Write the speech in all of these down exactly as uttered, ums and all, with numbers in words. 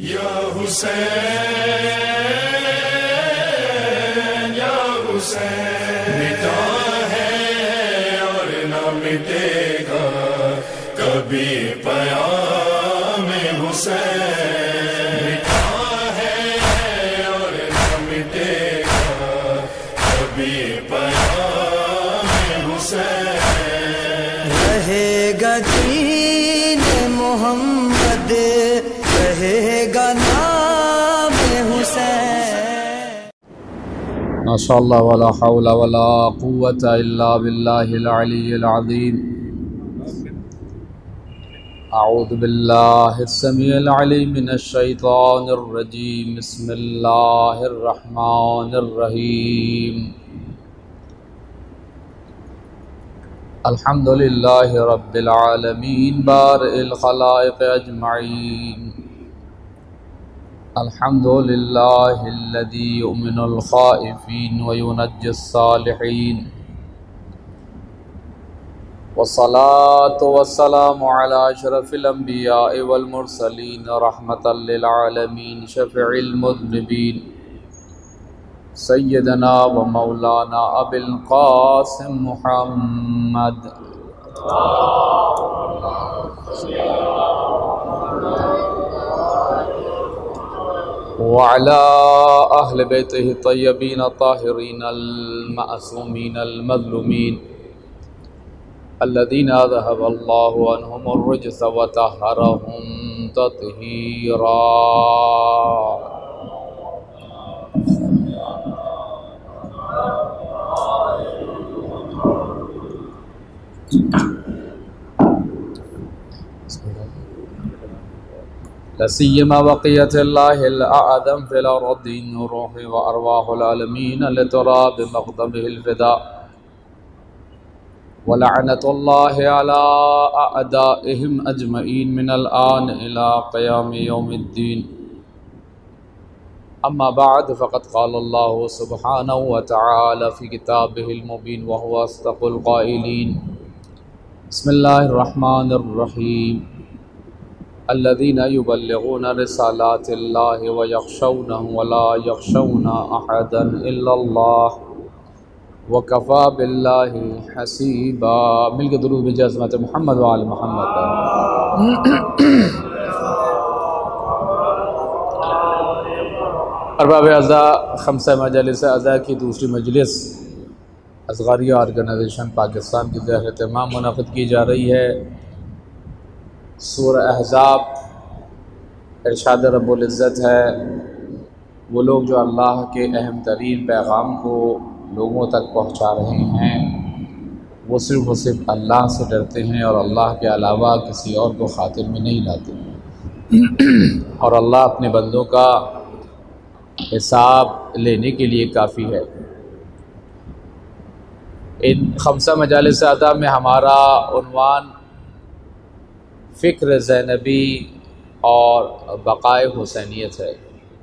या हुसैन या हुसैन मिटा है और न मिटेगा कभी पयाम हुसैन, मिटा है और न मिटेगा कभी पयाम हुसैन। रहेगा दीन मोहम्मद, रहेगा नाम हुसैन। माशाअल्लाह वला हौला वला कुव्वता इल्ला बिल्लाहिल अलिय्यिल अज़ीम। अऊज़ु बिल्लाहिस समीइल अलीम मिनश शैतानिर रजीम। बिस्मिल्लाहिर रहमानिर रहीम। अल्हम्दुलिल्लाहि रब्बिल आलमीन बारिल खलाइक़ अजमईन। अल्हम्दुलिल्लाहिल्लज़ी युमिनुल खाइफ़ीन व युनज्जिस सालिहीन। वस्सलातु वस्सलामु अला अशरफिल अंबिया'i वल मुरसलीन रहमतल लिल आलमीन शफ़ीइल मुज़निबीन सय्यदना व मौलाना अबिल क़ासिम मुहम्मद व अला अहलि बैतिहि तय्यबीन ताहिरीन अल मअसूमीन अल मज़लूमीन अल्लज़ीना ज़हबल्लाहु अन्हुमुर रिज्स व तहहरहुम तत्हीरा। लसियमा बक़ियतुल्लाहिल अअज़म फ़िल अर्दि रूहि व अरवाहुल आलमीन लतरा बिमक़दमिहिल फ़िदा व लअनतुल्लाहि अला अअदाइहिम अजमईन मिनल आन इला क़यामि यौमिद्दीन। अम्मा बअद फ़क़द क़ालल्लाहु सुब्हानहु व तआला फ़ी किताबिहिल मुबीन व हुवा अस्दक़ुल क़ाइलीन। बिस्मिल्लाहिर रहमानिर रहीम। अल्लज़ीना युबल्लिगूना रिसालातिल्लाहि व यख़शौनहु व ला यख़शौना अहदन इल्लल्लाह व कफ़ा बिल्लाहि हसीबा। मिलके दुरूद भेजिए हज़रत मुहम्मद व आले मुहम्मद। अरबाब अज़ा खम्सा मजालिस अज़ा की दूसरी मजलिस असग़रिया ऑर्गेनाइजेशन पाकिस्तान की ज़ेर एहतमाम मुनक़िद की जा रही है। सूरह अहज़ाब इरशाद रब्बुल इज़्ज़त है, वो लोग जो अल्लाह के अहम तरीन पैगाम को लोगों तक पहुँचा रहे हैं वो सिर्फ़ और सिर्फ अल्लाह से डरते हैं और अल्लाह के अलावा किसी और को खातिर में नहीं लाते। और अल्लाह अपने बंदों का हिसाब लेने के लिए काफ़ी है। इन खम्सा मजालिस अदा में हमारा उन्वान फ़िक्र ज़ैनबी और बक़ाए हुसैनियत है।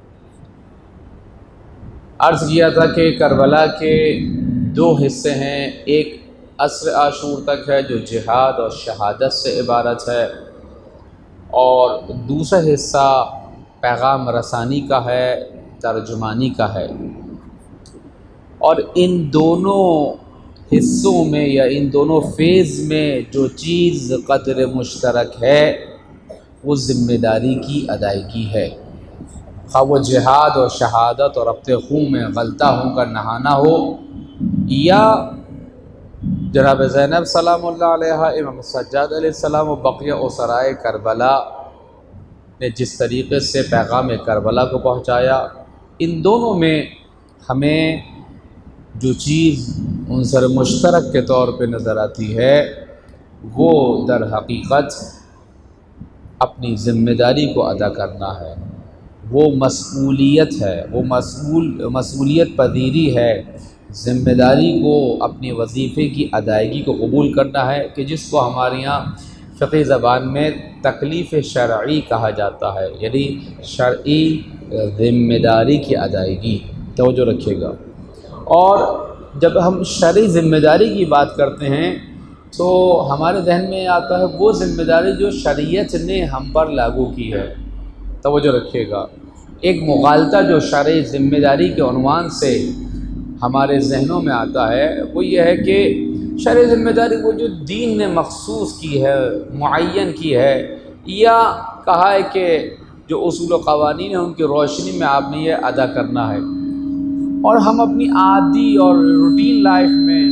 अर्ज़ किया था कि करबला के दो हिस्से हैं, एक अस्र आशूर तक है जो जिहाद और शहादत से इबारत है, और दूसरा हिस्सा पैगाम रसानी का है, तर्जुमानी का है। और इन दोनों हिस्सों में या इन दोनों फेज़ में जो चीज़ क़द्र मुश्तरक है वो ज़िम्मेदारी की अदायगी है। खा वो जिहाद और शहादत और रब्ते खून में गलता होकर नहाना हो, या जनाब ज़ैनब सलामुल्लाह अलैहा, इमाम सज्जाद अलैहिस्सलाम व बक़िया उसराए करबला ने जिस तरीक़े से पैगाम करबला को पहुँचाया, इन दोनों में हमें जो चीज़ उनसर मुश्तरक के तौर पे नज़र आती है वो दर हकीकत अपनी ज़िम्मेदारी को अदा करना है, वो मसऊलियत है, वो मसऊल मसऊलियत पजीरी है, ज़िम्मेदारी को अपने वजीफ़े की अदायगी को कबूल करना है, कि जिसको हमारे यहाँ फ़िक़्ही ज़बान में तकलीफ़ शरई कहा जाता है, यानी शरई ज़िम्मेदारी की अदायगी। तवज्जो रखिएगा। और जब हम शरई ज़िम्मेदारी की बात करते हैं तो हमारे जहन में आता है वो ज़िम्मेदारी जो शरीयत ने हम पर लागू की है। तवज्जो रखिएगा। एक मुगालता जो शरई ज़िम्मेदारी के उन्वान से हमारे जहनों में आता है वो ये है कि शरई ज़िम्मेदारी वो जो दीन ने मखसूस की है, मुअय्यन की है, या कहा है कि जो उसूल व क़वानीन है उनकी रोशनी में आपने ये अदा करना है। और हम अपनी आदी और रूटीन लाइफ में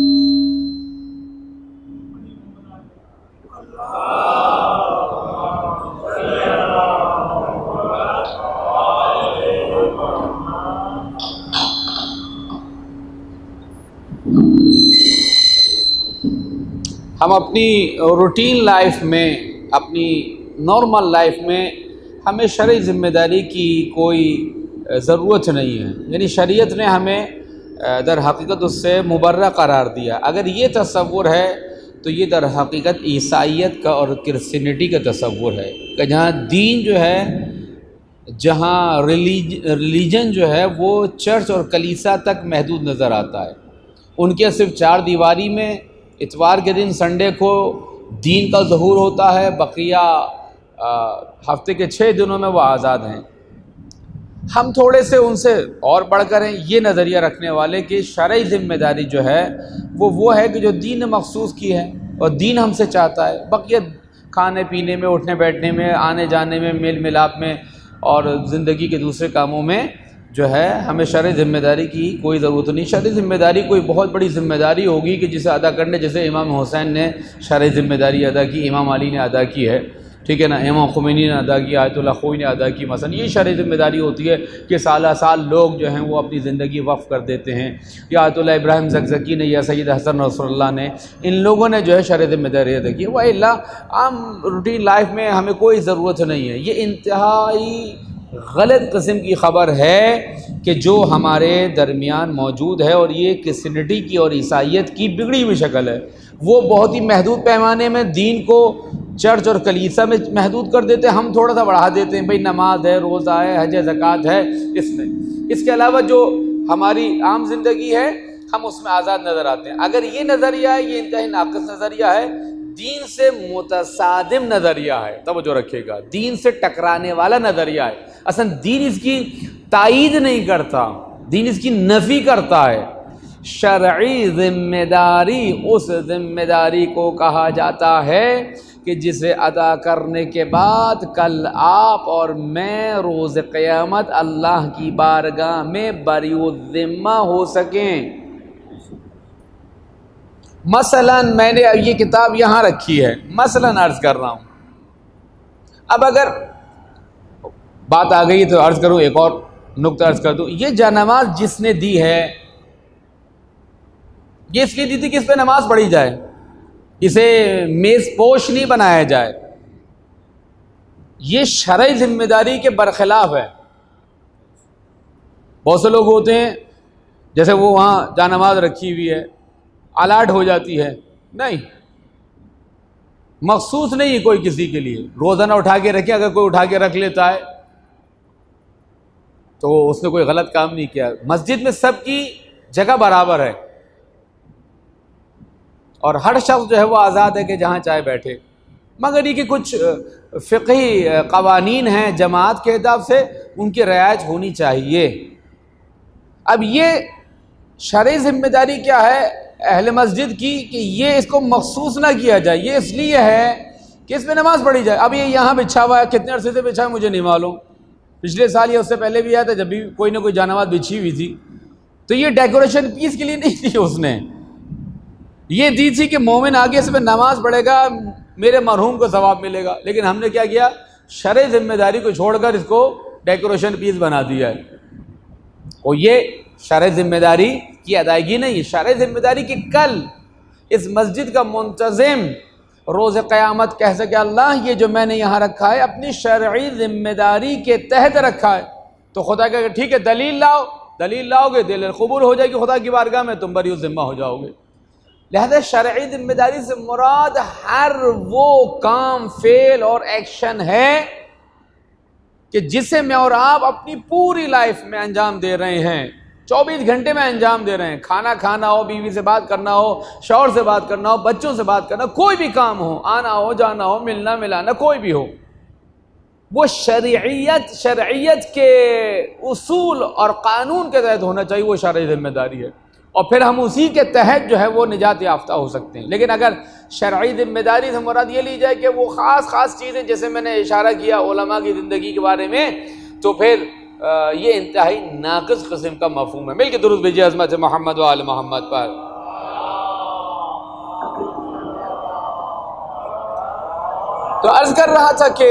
हम अपनी रूटीन लाइफ में, अपनी नॉर्मल लाइफ में हमें शरई ज़िम्मेदारी की कोई ज़रूरत नहीं है। यानी शरीयत ने हमें दर हकीकत उससे मुबर्रा करार दिया। अगर ये तसव्वुर है तो ये दर हकीकत ईसाइयत का और क्रिश्चियनिटी का तसव्वुर है कि जहाँ दीन जो है, जहाँ रिलीज रिलीजन जो है वो चर्च और कलीसा तक महदूद नज़र आता है। उनके सिर्फ चार दीवारी में इतवार के दिन संडे को दीन का ज़हूर होता है, बकिया हफ्ते के छः दिनों में वो आज़ाद हैं। हम थोड़े से उनसे और बढ़कर हैं ये नज़रिया रखने वाले कि शरई ज़िम्मेदारी जो है वो वो है कि जो दीन ने मखसूस की है और दीन हमसे चाहता है। बकिया खाने पीने में, उठने बैठने में, आने जाने में, मेल मिलाप में और ज़िंदगी के दूसरे कामों में जो है हमें शरई ज़िम्मेदारी की कोई ज़रूरत नहीं। शरई ज़िम्मेदारी कोई बहुत बड़ी ज़िम्मेदारी होगी कि जिसे अदा करने, जैसे इमाम हुसैन ने शरई ज़िम्मेदारी अदा की, इमाम अली ने अदा की है, ठीक है ना, इमाम खुमैनी ने अदा की, आयतुल्लाह खोई ने अदा की। मसलन ये शरई ज़िम्मेदारी होती है कि साल साल लोग जो हैं वो अपनी ज़िंदगी वक्फ़ कर देते हैं। या आयतुल्लाह इब्राहिम ज़कज़की ने या सैयद हसन नसरुल्लाह ने, इन लोगों ने जो है शरई ज़िम्मेदारी अदा की। वह इल्ला आम रूटीन लाइफ में हमें कोई ज़रूरत नहीं है। ये इंतहाई गलत किस्म की ख़बर है कि जो हमारे दरमियान मौजूद है, और ये क्रिश्चियनिटी की और ईसाइयत की बिगड़ी हुई शक्ल है। वो बहुत ही महदूद पैमाने में दीन को चर्च और कलीसा में महदूद कर देते हैं, हम थोड़ा सा बढ़ा देते हैं, भाई नमाज है, रोज़ा है, हज ज़कात है, इसमें। इसके अलावा जो हमारी आम जिंदगी है हम उसमें आज़ाद नज़र आते हैं। अगर ये नज़रिया है, ये इंतहाई नाक़िस नज़रिया है, दीन से मुतसादिम नज़रिया है, तब जो रखिएगा, दीन से टकराने वाला नज़रिया है। असल दीन इसकी तायीद नहीं करता, दीन इसकी नफ़ी करता है। शरई ज़िम्मेदारी उस ज़िम्मेदारी को कहा जाता है कि जिसे अदा करने के बाद कल आप और मैं रोज़ क़यामत अल्लाह की बारगाह में बरीउज़्ज़िम्मा हो सकें। मसलन मैंने ये किताब यहाँ रखी है, मसलन अर्ज़ कर रहा हूँ। अब अगर बात आ गई तो अर्ज़ करूँ, एक और नुक्ता अर्ज़ कर दूँ। ये जानमाज़ जिसने दी है, ये इसलिए दी थी कि इस पर नमाज पढ़ी जाए, इसे मेज़ पोश नहीं बनाया जाए। ये शरई ज़िम्मेदारी के बरखिलाफ़ है। बहुत से लोग होते हैं जैसे वो वहाँ जानमाज़ रखी हुई है, अलाट हो जाती है, नहीं, मखसूस नहीं है कोई किसी के लिए। रोज़ाना उठा के रखे, अगर कोई उठा के रख लेता है तो उसने कोई गलत काम नहीं किया। मस्जिद में सबकी जगह बराबर है और हर शख्स जो है वो आज़ाद है कि जहाँ चाहे बैठे, मगर ये कि कुछ फ़िक़ही क़वानीन हैं जमात के हिसाब से, उनकी रियायत होनी चाहिए। अब ये शरई ज़िम्मेदारी क्या है अहले मस्जिद की कि ये इसको मखसूस ना किया जाए। ये इसलिए है कि इस पर नमाज़ पढ़ी जाए। अब ये यहाँ बिछा हुआ है, कितने अरसे से बिछा है मुझे नहीं मालूम, पिछले साल या उससे पहले भी आया था जब भी कोई ना कोई जानमाज़ बिछी हुई थी। तो ये डेकोरेशन पीस के लिए नहीं दी उसने, ये दी थी कि मोमिन आगे इस पर नमाज़ पढ़ेगा, मेरे मरहूम को सवाब मिलेगा। लेकिन हमने क्या किया, शरई ज़िम्मेदारी को छोड़कर इसको डेकोरेशन पीस बना दिया है। और ये शरई ज़िम्मेदारी की अदायगी नहीं है। शरई ज़िम्मेदारी की कल इस मस्जिद का मुंतज़िम रोज़ क़यामत कह सके, अल्लाह ये जो मैंने यहाँ रखा है अपनी शरई ज़िम्मेदारी के तहत रखा है। तो खुदा कहेगा ठीक है, दलील लाओ, दलील लाओगे, दिल कबूल हो जाएगी खुदा की बारगाह में, तुम बरी ज़िम्मा हो जाओगे। लिहाजा शरई ज़िम्मेदारी से मुराद हर वो काम, फेल और एक्शन है कि जिसे मैं और आप अपनी पूरी लाइफ में अंजाम दे रहे हैं, चौबीस घंटे में अंजाम दे रहे हैं। खाना खाना हो, बीवी से बात करना हो, शौहर से बात करना हो, बच्चों से बात करना, कोई भी काम हो, आना हो, जाना हो, मिलना मिलाना, कोई भी हो, वो शरीयत शरीयत के उसूल और कानून के तहत होना चाहिए, वो शरई जिम्मेदारी है। और फिर हम उसी के तहत जो है वो निजात याफ्ता हो सकते हैं। लेकिन अगर शरई जिम्मेदारी से मुराद ये ली जाए कि वो ख़ास ख़ास चीज़ें, जैसे मैंने इशारा किया उलमा की ज़िंदगी के बारे में, तो फिर ये इंतहाई नाक़िस किस्म का मफ़हूम है। मिल के दुरूद भेजिए अज़मत मोहम्मद व आल मोहम्मद पर। तो अर्ज़ कर रहा था कि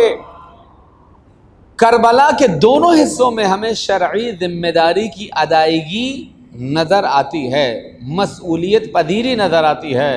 करबला के दोनों हिस्सों में हमें शरई जिम्मेदारी की अदायगी नज़र आती है, मसऊलियत पदीरी नज़र आती है।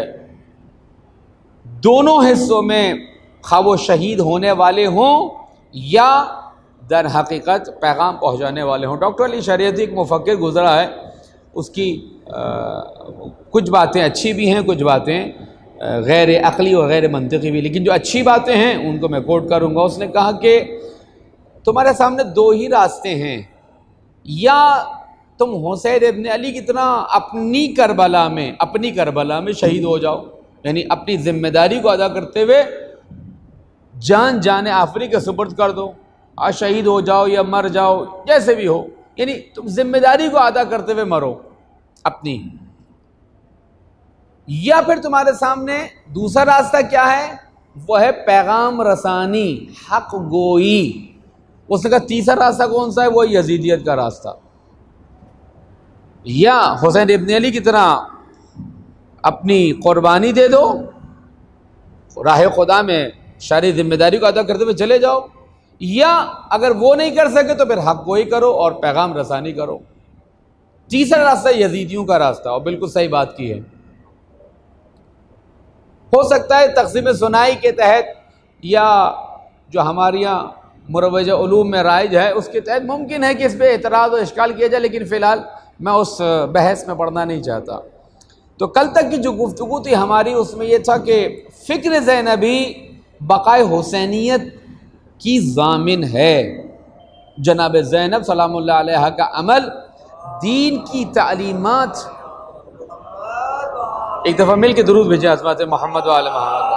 दोनों हिस्सों में खा वो शहीद होने वाले हों या दर हकीकत पैगाम पहुँचाने वाले हों। डॉक्टर अली शरीयती एक मुफक्किर गुज़रा है, उसकी आ, कुछ बातें अच्छी भी हैं, कुछ बातें गैर अक़ली और गैर मंतिक़ी भी, लेकिन जो अच्छी बातें हैं उनको मैं कोट करूँगा। उसने कहा कि तुम्हारे सामने दो ही रास्ते हैं, या तुम हुसैन इब्न अली की तरह अपनी करबला में अपनी करबला में शहीद हो जाओ, यानी अपनी ज़िम्मेदारी को अदा करते हुए जान जाने आफरी के सुपुर्द कर दो, आज शहीद हो जाओ या मर जाओ, जैसे भी हो, यानी तुम जिम्मेदारी को अदा करते हुए मरो अपनी। या फिर तुम्हारे सामने दूसरा रास्ता क्या है, वह है पैगाम रसानी, हक गोई। उसने कहा तीसरा रास्ता कौन सा है, वो यजीदियत का रास्ता। या हुसैन इब्न अली की तरह अपनी कुर्बानी दे दो, राह खुदा में शरई जिम्मेदारी को अदा करते हुए चले जाओ, या अगर वो नहीं कर सके तो फिर हक गोई करो और पैगाम रसानी करो। तीसरा रास्ता यजीदियों का रास्ता, और बिल्कुल सही बात की है। हो सकता है तक़सीम सुनाई के तहत या जो हमारे यहाँ मुरवजा उलूम में राइज है उसके तहत मुमकिन है कि इस पर एतराज़ और इश्काल किया जाए, लेकिन फ़िलहाल मैं उस बहस में पढ़ना नहीं चाहता। तो कल तक की जो गुफ्तगू थी हमारी, उसमें यह था कि फ़िक्र ज़ैनबी बक़ाए हुसैनियत की ज़ामिन है। जनाब ज़ैनब सलामुल्लाह अलैहा का अमल, दीन की तालीमात। एक दफ़ा मिल के दुरूद भेजें अज़मत मोहम्मद व आल मोहम्मद।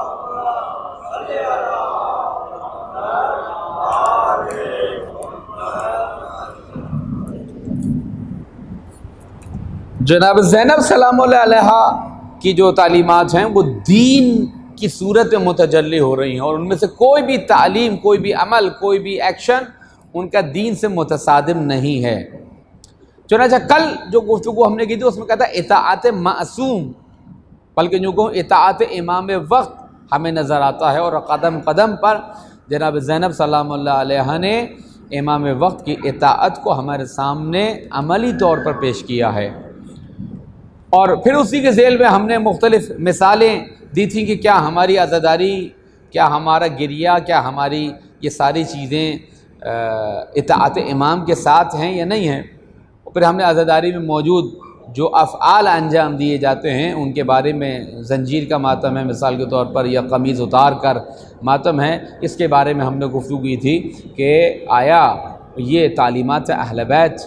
जनाब ज़ैनब सलामुल्लाह अलैहा की जो तालीमात हैं वो दीन की सूरत में मुतजल्ली हो रही हैं, और उनमें से कोई भी तालीम, कोई भी अमल, कोई भी एक्शन उनका दीन से मुतसादिम नहीं है। चुनांचे कल जो गुफ्तगू हमने की थी उसमें कहा था इताअत मासूम, बल्कि जो को इताअत इमाम वक्त हमें नज़र आता है, और कदम कदम पर जनाब ज़ैनब सलामुल्लाह अलैहा ने इमाम वक्त की इताअत को हमारे सामने अमली तौर पर पेश किया है। और फिर उसी के ज़ेल में हमने मुख्तलिफ़ मिसालें दी थी कि क्या हमारी आज़ादारी, क्या हमारा गिरिया, क्या हमारी ये सारी चीज़ें इताअत इमाम के साथ हैं या नहीं हैं। और फिर हमने आज़ादारी में मौजूद जो अफ़आल अंजाम दिए जाते हैं उनके बारे में, ज़ंजीर का मातम है मिसाल के तौर पर, या कमीज़ उतार कर मातम है, इसके बारे में हमने गुफ्तगू की थी कि आया ये तालीमात अहले बैत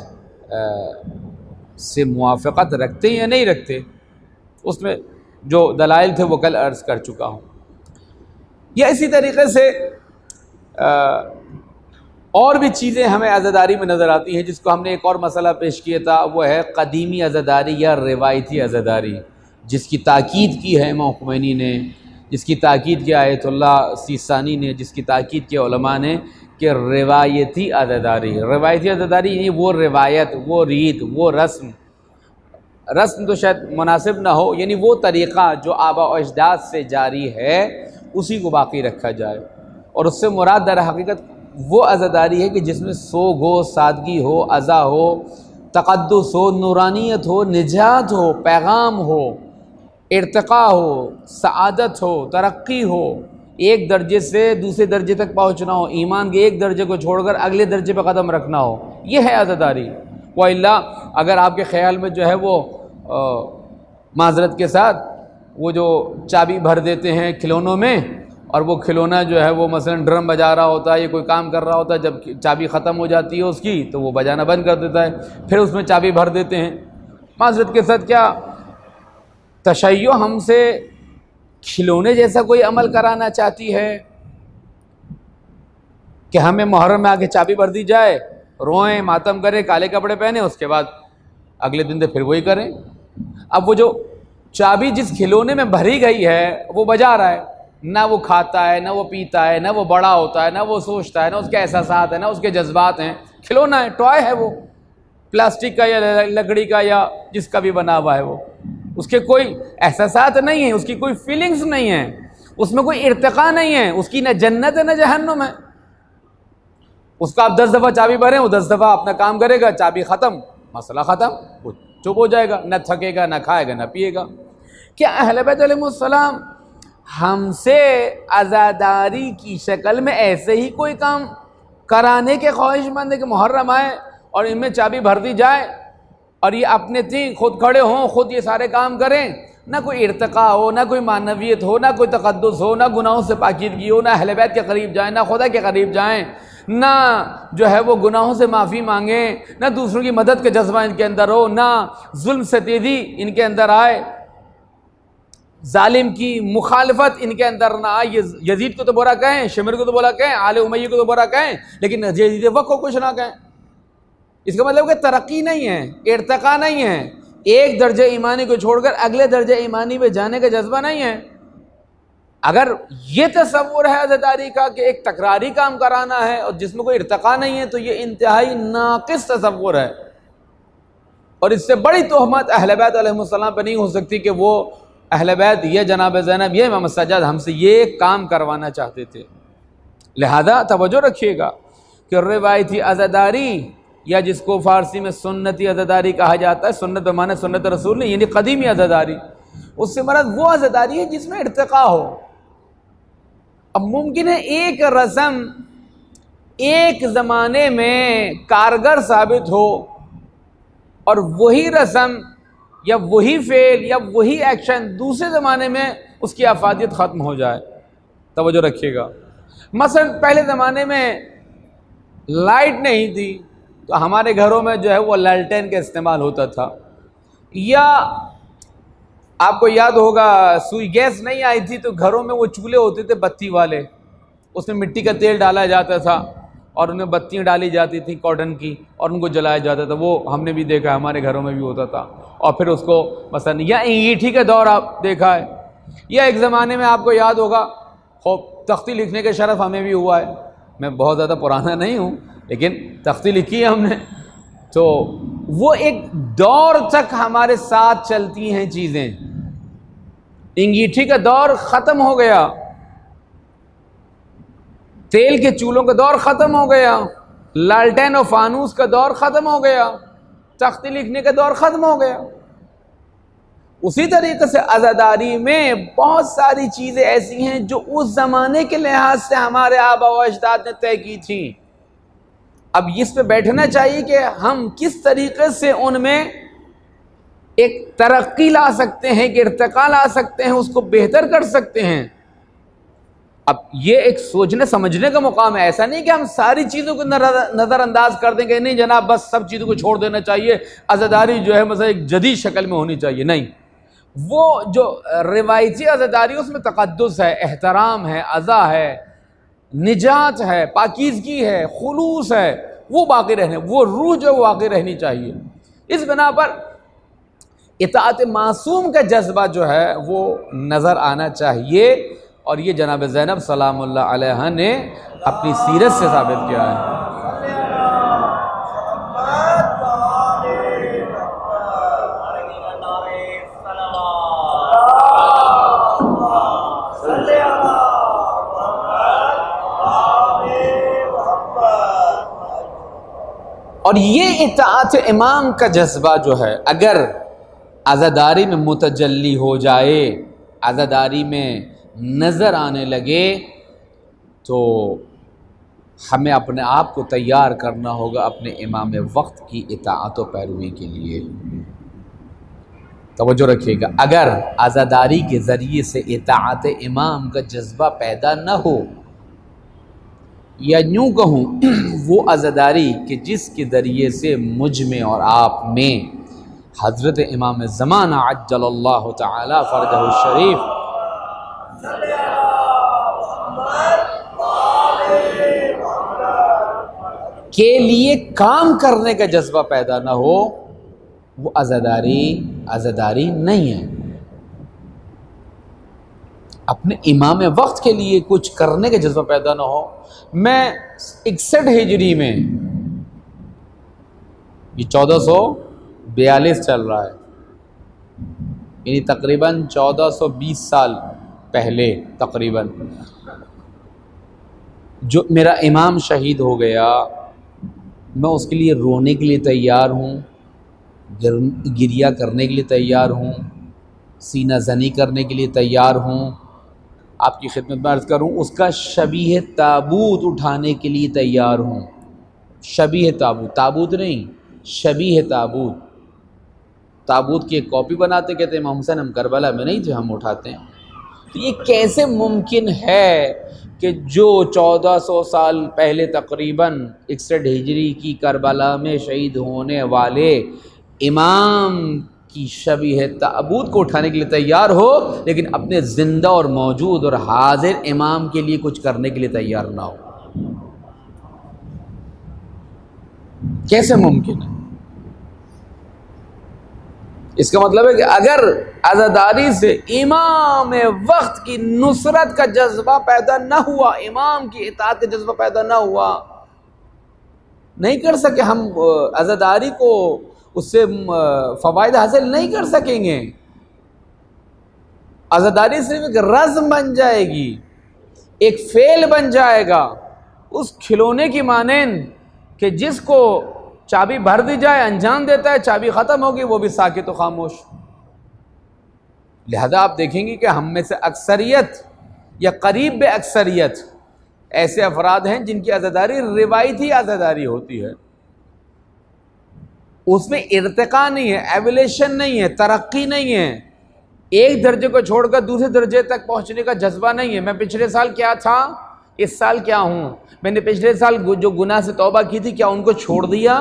से मुआफ़क़त रखते हैं या नहीं रखते। उसमें जो दलाइल थे वो कल अर्ज़ कर चुका हूँ। या इसी तरीक़े से आ, और भी चीज़ें हमें अज़ादारी में नज़र आती हैं, जिसको हमने एक और मसला पेश किया था, वो है क़दीमी अज़ादारी या रिवायती अज़ादारी, जिसकी ताकीद की है इमाम ख़ुमैनी ने, जिसकी ताकीद की आयतुल्लाह सीसानी ने, जिसकी ताकीद की उलमा ने, कि रिवायती अज़ादारी। रिवायती अज़ादारी यानी वो रिवायत, वो रीत, वो रस्म, रस्म तो शायद मुनासिब ना हो, यानी वो तरीक़ा जो आबा व अजदाद से जारी है उसी को बाकी रखा जाए। और उससे मुराद दर हकीकत वो अज़ादारी है कि जिसमें सोग हो, सादगी हो, अज़ा हो, तक़द्दुस हो, नूरानियत हो, निजात हो, पैगाम हो, इर्तिक़ा हो, सआदत हो, तरक्की हो, एक दर्जे से दूसरे दर्जे तक पहुँचना हो, ईमान के एक दर्जे को छोड़कर अगले दर्जे पर कदम रखना हो, ये है अज़ादारी। व इल्ला अगर आपके ख़्याल में जो है वो माज़रत के साथ वो जो चाबी भर देते हैं खिलौनों में, और वो खिलौना जो है वो मसलन ड्रम बजा रहा होता है या कोई काम कर रहा होता है, जब चाबी ख़त्म हो जाती है उसकी तो वो बजाना बंद कर देता है, फिर उसमें चाबी भर देते हैं। माज़रत के साथ क्या तशय्यो हमसे खिलौने जैसा कोई अमल कराना चाहती है कि हमें मुहर्रम में आके चाबी भर दी जाए, रोएं, मातम करें, काले कपड़े पहने, उसके बाद अगले दिन से फिर वही करें। अब वो जो चाबी जिस खिलौने में भरी गई है वो बजा रहा है, ना वो खाता है, ना वो पीता है, ना वो बड़ा होता है, ना वो सोचता है, ना उसके एहसासात है, ना उसके जज्बात हैं। खिलौना है, टॉय है, वो प्लास्टिक का या लकड़ी का या जिसका भी बना हुआ है, वो उसके कोई एहसासात नहीं है, उसकी कोई फीलिंग्स नहीं है, उसमें कोई इर्तिका नहीं है, उसकी न जन्नत है न जहन्नुम है। उसका आप दस दफ़ा चाबी भरें, वो दस दफ़ा अपना काम करेगा, चाबी ख़त्म, मसला ख़त्म, वो चुप हो जाएगा, न थकेगा, न खाएगा, न पिएगा। क्या अहले बैत अलैहिमुस्सलाम हमसे आज़ादारी की शक्ल में ऐसे ही कोई काम कराने के ख्वाहिशमंद है कि मुहर्रम आए और इनमें चाबी भर दी जाए और ये अपने थी खुद खड़े हों, खुद ये सारे काम करें, ना कोई इर्तिका हो, ना कोई मानवियत हो, ना कोई तक़द्दुस हो, ना गुनाहों से पाकीदगी हो, ना अहले बैत के करीब जाएं, ना खुदा के करीब जाएं, ना जो है वो गुनाहों से माफ़ी मांगें, ना दूसरों की मदद के जज्बा इनके अंदर हो, ना जुल्म सतीदी इनके अंदर आए, जालिम की मुखालफत इनके अंदर ना आए। यजीद को तो बुरा कहें, शिमर को तो बुरा कहें, आले उमैया को तो बुरा कहें, लेकिन यजीद वक्त को कुछ ना कहें। इसका मतलब कि तरक्की नहीं है, इर्तिका नहीं है, एक दर्जे ईमानी को छोड़कर अगले दर्जे ईमानी में जाने का जज्बा नहीं है। अगर ये तस्वुर है अज़ादारी का कि एक तकरारी काम कराना है और जिसमें कोई इर्तिका नहीं है, तो ये इंतहाई नाक़िस तस्वुर है। और इससे बड़ी तोहमत अहले बैत अलैहिमुस्सलाम पर नहीं हो सकती कि वो अहले बैत, ये जनाब ज़ैनब, ये इमाम सज्जाद हमसे ये काम करवाना चाहते थे। लिहाजा तवज्जो रखिएगा कि रिवायती अज़ादारी या जिसको फ़ारसी में सुन्नती अज़ादारी कहा जाता है, सुन्नत बमाने सुन्नत रसूल नहीं, यानी कदीमी अज़ादारी, उससे मरद वो अज़ादारी है जिसमें इर्तिका हो। अब मुमकिन है एक रस्म एक ज़माने में कारगर साबित हो और वही रस्म या वही फेल या वही एक्शन दूसरे ज़माने में उसकी अफादियत ख़त्म हो जाए। तवज्जो रखिएगा। मसलन पहले ज़माने में लाइट नहीं थी तो हमारे घरों में जो है वो लालटेन का इस्तेमाल होता था, या आपको याद होगा सुई गैस नहीं आई थी तो घरों में वो चूल्हे होते थे बत्ती वाले, उसमें मिट्टी का तेल डाला जाता था और उनमें बत्तियाँ डाली जाती थी कॉटन की और उनको जलाया जाता था। वो हमने भी देखा, हमारे घरों में भी होता था। और फिर उसको मसलन या अंगीठी का दौर आप देखा है, या एक ज़माने में आपको याद होगा खूब तख्ती लिखने का शरफ़ हमें भी हुआ है। मैं बहुत ज़्यादा पुराना नहीं हूँ लेकिन तख्ती लिखी है हमने, तो वो एक दौर तक हमारे साथ चलती हैं चीज़ें। अंगीठी का दौर ख़त्म हो गया, तेल के चूल्हों का दौर ख़त्म हो गया, लालटेन और फानूस का दौर ख़त्म हो गया, तख्ती लिखने का दौर ख़त्म हो गया। उसी तरीके से अज़ादारी में बहुत सारी चीज़ें ऐसी हैं जो उस ज़माने के लिहाज से हमारे आबा व अजदाद ने तय की थी। अब इस पे बैठना चाहिए कि हम किस तरीके से उनमें एक तरक्की ला सकते हैं, कि इर्तिका ला सकते हैं, उसको बेहतर कर सकते हैं। अब ये एक सोचने समझने का मुकाम है। ऐसा नहीं कि हम सारी चीज़ों को नज़रअंदाज कर देंगे, नहीं जनाब बस सब चीज़ों को छोड़ देना चाहिए, अज़ादारी जो है मतलब एक जदीद शक्ल में होनी चाहिए। नहीं, वो जो रिवायती अज़ादारी उसमें तक़द्दुस है, एहतराम है, अज़ा है, निजात है, पाकीज़गी है, खुलूस है, वो बाकी रहने, वो रूह जो बाकी रहनी चाहिए। इस बिना पर इताअत मासूम का जज्बा जो है वो नज़र आना चाहिए, और ये जनाब ज़ैनब सलामुल्लाह अलैहा ने अपनी सीरत से साबित किया है। और ये इताअत इमाम का जज्बा जो है अगर आज़ादारी में मुतजल्ली हो जाए, आज़ादारी में नज़र आने लगे, तो हमें अपने आप को तैयार करना होगा अपने इमाम वक्त की इताअत व पैरवी के लिए। तवज्जो रखिएगा, अगर आज़ादारी के ज़रिए से इताअत इमाम का जज्बा पैदा न हो, या यूँ कहूँ वो आज़ादारी कि जिसके ज़रिए से मुझ में और आप में हज़रत इमाम ज़माना अज्जलल्लाहु तआला फ़रजहु शरीफ के लिए काम करने का जज्बा पैदा ना हो, वो अज़ादारी अज़ादारी नहीं है। अपने इमाम वक्त के लिए कुछ करने का जज्बा पैदा ना हो। मैं इकसठ हिजरी में, ये चौदह सौ बयालीस चल रहा है, यानी तकरीबन चौदह सौ बीस साल पहले तकरीबन, जो मेरा इमाम शहीद हो गया, मैं उसके लिए रोने के लिए तैयार हूँ, गिरिया करने के लिए तैयार हूँ, सीना जनी करने के लिए तैयार हूँ। आपकी खिदमत में अर्ज़ करूँ, उसका शबीह ताबूत उठाने के लिए तैयार हूँ। शबीह ताबूत, ताबूत नहीं, शबीह ताबूत। ताबूत की एक कॉपी बनाते, कहते हैं इमाम हुसैन हम करबला में नहीं थे, हम उठाते हैं। तो ये कैसे मुमकिन है कि जो चौदह सौ साल पहले तकरीबन इकसठ हिजरी की करबला में शहीद होने वाले इमाम की शबीह ताबूत को उठाने के लिए तैयार हो, लेकिन अपने ज़िंदा और मौजूद और हाजिर इमाम के लिए कुछ करने के लिए तैयार ना हो? कैसे मुमकिन है? इसका मतलब है कि अगर आज़ादारी से इमाम वक्त की नुसरत का जज्बा पैदा ना हुआ, इमाम की इताअत का जज्बा पैदा ना हुआ, नहीं कर सके हम आज़ादारी को, उससे फ़वाइद हासिल नहीं कर सकेंगे। आज़ादारी सिर्फ एक रज़्म बन जाएगी, एक फेल बन जाएगा, उस खिलौने की मानेंद कि जिसको चाबी भर दी जाए अंजाम देता है, चाबी ख़त्म होगी वो भी साकित और खामोश। लिहाजा आप देखेंगे कि हम में से अक्सरियत या करीब बे अक्सरियत ऐसे अफराद हैं जिनकी आज़ादारी रिवायती आज़ादारी होती है, उसमें इर्तिका नहीं है, एवोल्यूशन नहीं है, तरक्की नहीं है, एक दर्जे को छोड़कर दूसरे दर्जे तक पहुंचने का जज्बा नहीं है। मैं पिछले साल क्या था, इस साल क्या हूं, मैंने पिछले साल जो गुनाह से तौबा की थी क्या उनको छोड़ दिया?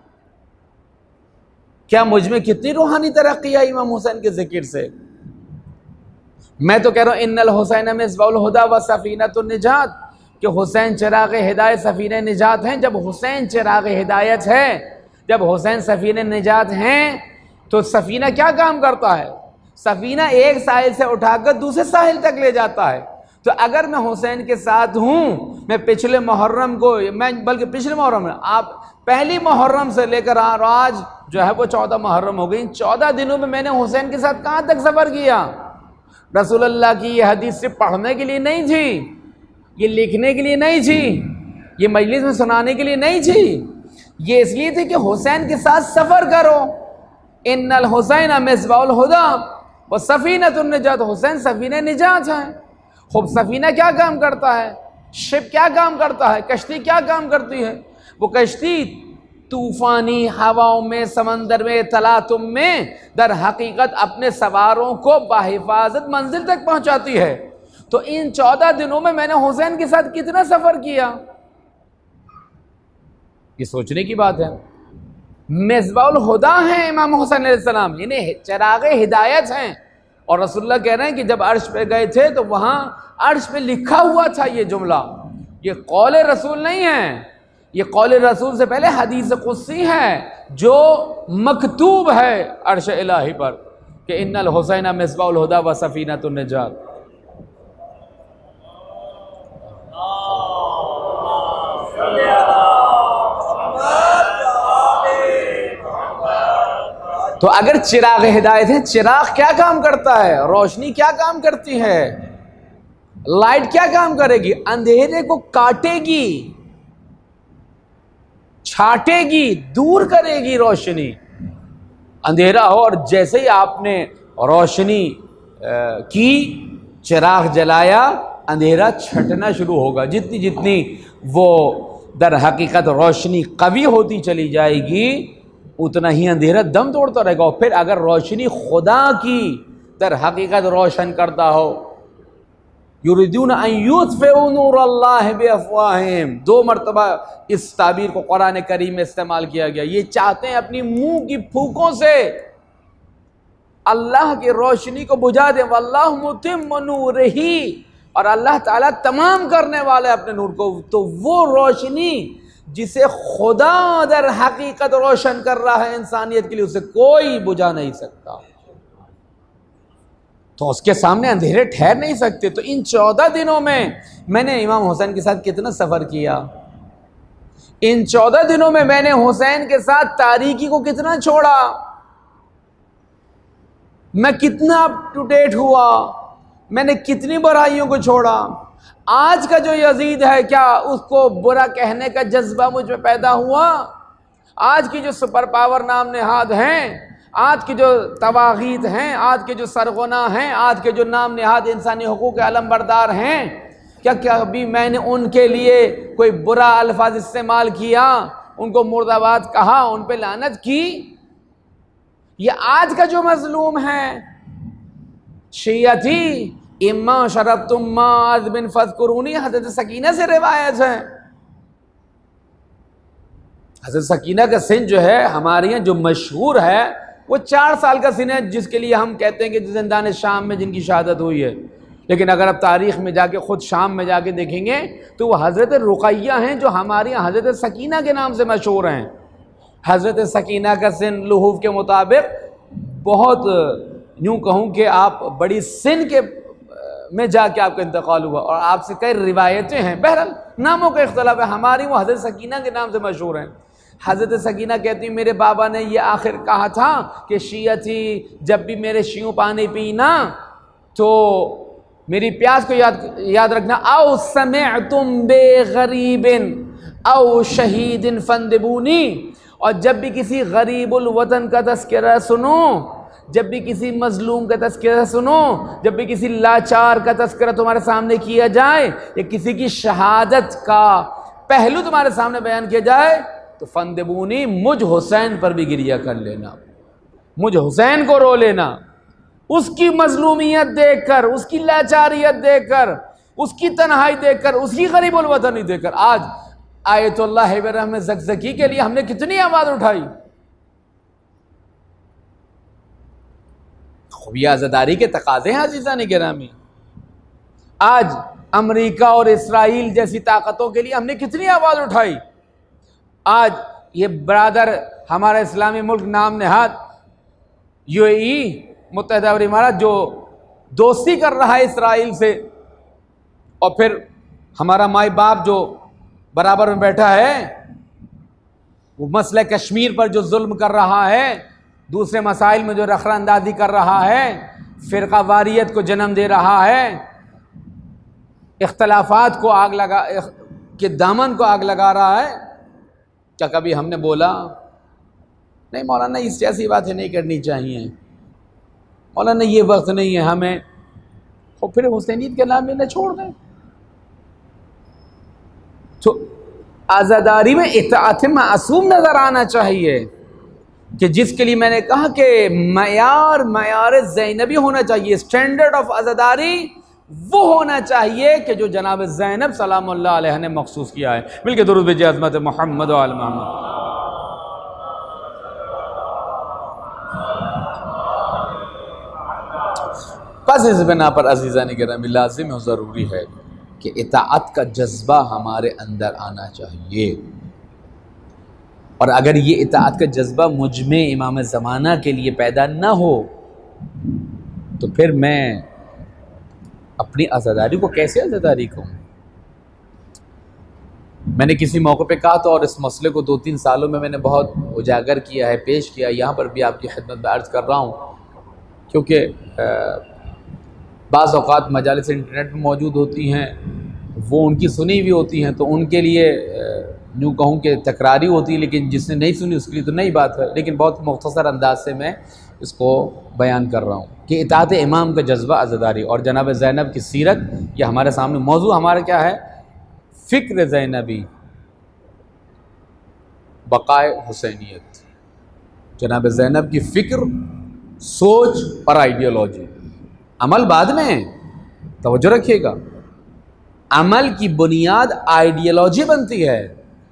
क्या मुझ में कितनी रूहानी तरक्की आई इमाम हुसैन के जिक्र से? मैं तो कह रहा हूं इन्नल हुसैन मिस्बाहुल हुदा व सफीनतुन निजात, कि हुसैन चिराग हिदायत सफीने निजात हैं। जब हुसैन चिराग हिदायत है, जब हुसैन सफीने निजात हैं, तो सफीना क्या काम करता है? सफीना एक साहिल से उठाकर दूसरे साहिल तक ले जाता है। तो अगर मैं हुसैन के साथ हूँ, मैं पिछले मुहर्रम को, मैं बल्कि पिछले मुहर्रम में, आप पहली मुहर्रम से लेकर आज जो है वो चौदह मुहर्रम हो गई, चौदह दिनों में मैंने हुसैन के साथ कहाँ तक सफ़र किया? रसूलुल्लाह की ये हदीस सिर्फ पढ़ने के लिए नहीं थी, ये लिखने के लिए नहीं थी, ये मजलिस में सुनाने के लिए नहीं थी, ये इसलिए थी कि हुसैन के साथ सफ़र करो। इन्नल हुसैन मिस्बाहुल हुदा व सफीनतुन निजात, हुसैन सफीने निजात है। खूब सफीना क्या काम करता है? शिप क्या काम करता है? कश्ती क्या काम करती है? वो कश्ती तूफानी हवाओं में, समंदर में, तलातुम में दर हकीकत अपने सवारों को बाहिफाजत मंजिल तक पहुंचाती है। तो इन चौदह दिनों में मैंने हुसैन के साथ कितना सफ़र किया, ये सोचने की बात है। मिस्बाहुल हुदा हैं इमाम हुसैन अलैहिस्सलाम, यानी चिराग हिदायत हैं। और रसूलुल्लाह कह रहे हैं कि जब अर्श पे गए थे तो वहाँ अर्श पे लिखा हुआ था ये जुमला, ये कौल रसूल नहीं है, ये कौल रसूल से पहले हदीस कुदसी है जो मकतूब है अर्श इलाही पर कि इन्नल हुसैन मिस्बाहुल हुदा व सफीनतुन निजात। तो अगर चिराग हिदायत है, चिराग क्या काम करता है? रोशनी क्या काम करती है? लाइट क्या काम करेगी? अंधेरे को काटेगी, छाटेगी, दूर करेगी रोशनी। अंधेरा हो और जैसे ही आपने रोशनी की, चिराग जलाया, अंधेरा छटना शुरू होगा। जितनी जितनी वो दर हकीकत रोशनी कवी होती चली जाएगी, उतना ही अंधेरा दम तोड़ता रहेगा। और फिर अगर रोशनी खुदा की दर हकीकत रोशन करता हो, युरिदून अन युत्फिउ नूरल्लाहि बिअफ़वाहिहिम, दो मरतबा इस ताबीर को कुरान करीम में इस्तेमाल किया गया। ये चाहते हैं अपनी मुंह की फूकों से अल्लाह की रोशनी को बुझा दें। वल्लाहु मुतिम्मु नूरिही, और अल्लाह ताला तमाम करने वाले अपने नूर को। तो वो रोशनी जिसे खुदा दर हकीकत रोशन कर रहा है इंसानियत के लिए, उसे कोई बुझा नहीं सकता, तो उसके सामने अंधेरे ठहर नहीं सकते। तो इन चौदह दिनों में मैंने इमाम हुसैन के साथ कितना सफ़र किया, इन चौदह दिनों में मैंने हुसैन के साथ तारीकी को कितना छोड़ा, मैं कितना अप टू डेट हुआ, मैंने कितनी बुराइयों को छोड़ा। आज का जो यजीद है, क्या उसको बुरा कहने का जज्बा मुझ में पैदा हुआ? आज की जो सुपर पावर नाम नेहाद हैं, आज के जो तवागीत हैं, आज के जो सरगुना हैं, आज के जो नाम नेहाद इंसानी हुकूक के अलमबरदार हैं, क्या क्या अभी मैंने उनके लिए कोई बुरा अल्फाज इस्तेमाल किया, उनको मुर्दाबाद कहा, उन पे लानत की? ये आज का जो मजलूम है शियती इम्मा शरब तुम्मा बिन फज़कुरूनी, हज़रत सकीना से रिवायत है। हज़रत सकीना का सिन जो है हमारे यहाँ जो मशहूर है वो चार साल का सिन है, जिसके लिए हम कहते हैं कि जिंदान शाम में जिनकी शहादत हुई है। लेकिन अगर आप तारीख़ में जाके ख़ुद शाम में जाके देखेंगे तो वो हज़रत रुक़ैया हैं जो हमारे यहाँ हज़रत सकीना के नाम से मशहूर हैं। हज़रत सकीना का सिन लुहूफ़ के मुताबिक बहुत, यूँ कहूँ कि आप बड़ी सिन के में जाके आपका इंतकाल हुआ, और आपसे कई रिवायतें हैं, बहरहाल नामों का इख्तलाफ है, हमारी वो हज़रत सकीना के नाम से मशहूर हैं। हज़रत सकीना कहती हैं मेरे बाबा ने ये आखिर कहा था कि शिया थी, जब भी मेरे शियों पानी पीना तो मेरी प्यास को याद याद रखना, आओ समिअतुम बेगरीबिन आओ शहीदिन फंदबूनी, और जब भी किसी गरीबुल वतन का तज़किरा सुनो, जब भी किसी मजलूम का तज़किरा सुनो, जब भी किसी लाचार का तज़किरा तुम्हारे सामने किया जाए, या किसी की शहादत का पहलू तुम्हारे सामने बयान किया जाए, तो फंदबूनी, मुझ हुसैन पर भी गिरिया कर लेना, मुझ हुसैन को रो लेना, उसकी मजलूमियत देखकर, उसकी लाचारियत देखकर, उसकी तन्हाई देखकर, उसकी गरीबुल वतनी देखकर। आज आयतुल्लाह हैबर अहमद ज़कज़की के लिए हमने कितनी आवाज़ उठाई। खूब ये आज़ादारी के तकाज़े हैं अज़ीज़ान गिरामी। आज अमेरिका और इसराइल जैसी ताकतों के लिए हमने कितनी आवाज़ उठाई। आज ये बरादर हमारा इस्लामी मुल्क नाम नेहाद यूएई मुत्तहिदा अरब इमारात जो दोस्ती कर रहा है इसराइल से, और फिर हमारा माई बाप जो बराबर में बैठा है, वो मसले कश्मीर पर जो जुल्म कर रहा है, दूसरे मसाइल में जो रखरा अंदाजी कर रहा है, फ़िरका वारियत को जन्म दे रहा है, इख्तलाफात को आग लगा के दामन को आग लगा रहा है। क्या कभी हमने बोला नहीं मौलाना इस जैसी बातें नहीं करनी चाहिए, मौलाना ये वक्त नहीं है हमें, और फिर हुसैनियत के नाम में छोड़ दें? तो आज़ादारी में इत्ताअत मासूम नज़र आना चाहिए, कि जिसके लिए मैंने कहा कि मयार मयार ज़ैनबी होना चाहिए, स्टैंडर्ड ऑफ आज़ादारी वो होना चाहिए कि जो जनाब ज़ैनब सलामुल्लाह अलैहा ने मखसूस किया है। मिलके दुरूद भेजिए अज़मत मोहम्मद व आल मोहम्मद। बस इस बिना पर अज़ीज़ान गिरामी लाज़िम और ज़रूरी है कि इताअत का जज्बा हमारे अंदर आना चाहिए, और अगर ये इताअत का जज्बा मुझ में इमाम ज़माना के लिए पैदा ना हो तो फिर मैं अपनी आज़ादारी को कैसे आज़ादारी कहूँ? मैंने किसी मौके पे कहा था, और इस मसले को दो तीन सालों में मैंने बहुत उजागर किया है, पेश किया, यहाँ पर भी आपकी खिदमत में अर्ज़ कर रहा हूँ, क्योंकि बाज़ औक़ात मजालिस इंटरनेट में मौजूद होती हैं, वो उनकी सुनी हुई होती हैं, तो उनके लिए यूँ कहूँ कि तकरारी होती है, लेकिन जिसने नहीं सुनी उसके लिए तो नई बात है। लेकिन बहुत मुख्तसर अंदाज से मैं इसको बयान कर रहा हूँ कि इताअत इमाम का जज्बा आज़ादारी, और जनाब ज़ैनब की सीरत, यह हमारे सामने मौजू हमारा क्या है? फ़िक्र ज़ैनबी, बक़ाए हुसैनियत, जनाब ज़ैनब की फ़िक्र, सोच और आइडियोलॉजी। अमल बाद में, तवज्जो रखिएगा, अमल की बुनियाद आइडियोलॉजी बनती है,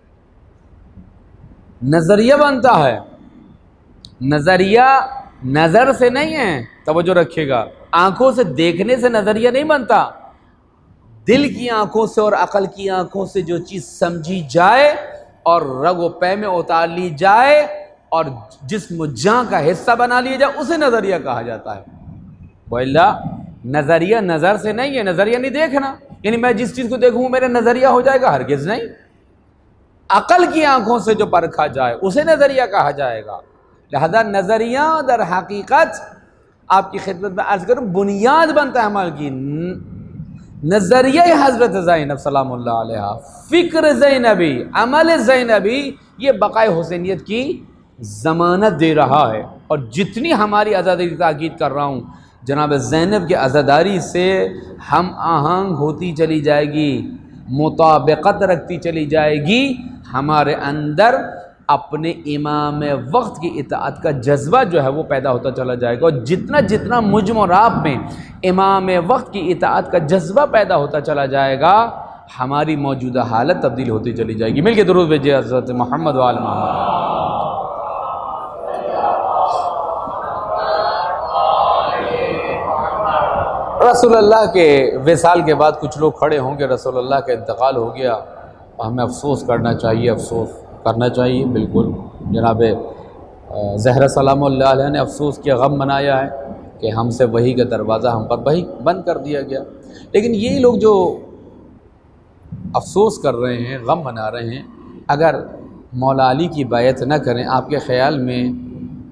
नज़रिया बनता है। नज़रिया नज़र से नहीं है, तवज्जो रखिएगा, आंखों से देखने से नज़रिया नहीं बनता। दिल की आंखों से और अक़ल की आंखों से जो चीज़ समझी जाए और रगो पै में उतार ली जाए और जिस्म जां का हिस्सा बना लिया जाए, उसे नज़रिया कहा जाता है। बोला नज़रिया नज़र से नहीं है, नज़रिया नहीं देखना, यानी मैं जिस चीज़ को देखूँ मेरा नज़रिया हो जाएगा, हरगिज़ नहीं। अकल की आंखों से जो परखा जाए उसे नज़रिया कहा जाएगा। लिहाजा नज़रिया दर हकीकत आपकी खिदमत में अर्ज करूँ बुनियाद बनता है अमल की। नज़रिया हज़रत ज़ैनब सलामुल्लाह अलैहा, फ़िक्र ज़ैनबी, अमल ज़ैनबी, ये बक़ाए हुसैनियत की ज़मानत दे रहा है। और जितनी हमारी आज़ादी की ताकीद कर रहा हूँ, जनाब ज़ैनब की आज़ादारी से हम आहंग होती चली जाएगी, मुताबिकत रखती चली जाएगी, हमारे अंदर अपने इमाम वक्त की इताअत का जज्बा जो है वो पैदा होता चला जाएगा। और जितना जितना मुझ और आप में इमाम वक्त की इताअत का जज्बा पैदा होता चला जाएगा, हमारी मौजूदा हालत तब्दील होती चली जाएगी। मिल के दुरूद भेजिए हज़रत मोहम्मद व आल मोहम्मद। रसूलुल्लाह के विसाल के बाद कुछ लोग खड़े होंगे, रसूलुल्लाह का इंतकाल हो गया, हमें अफसोस करना चाहिए, अफसोस करना चाहिए। बिल्कुल जनाब ज़हरा सलामुल्लाह अलैहा ने अफसोस किया, गम मनाया है कि हमसे वही का दरवाज़ा हम पर वही बंद कर दिया गया। लेकिन ये लोग जो अफसोस कर रहे हैं, गम मना रहे हैं, अगर मौला अली की बैत न करें, आपके ख़्याल में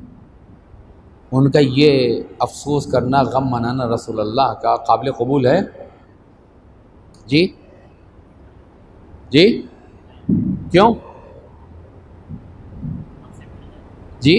उनका ये अफसोस करना, गम मनाना रसूलुल्लाह का काबिल कबूल है? जी जी क्यों जी?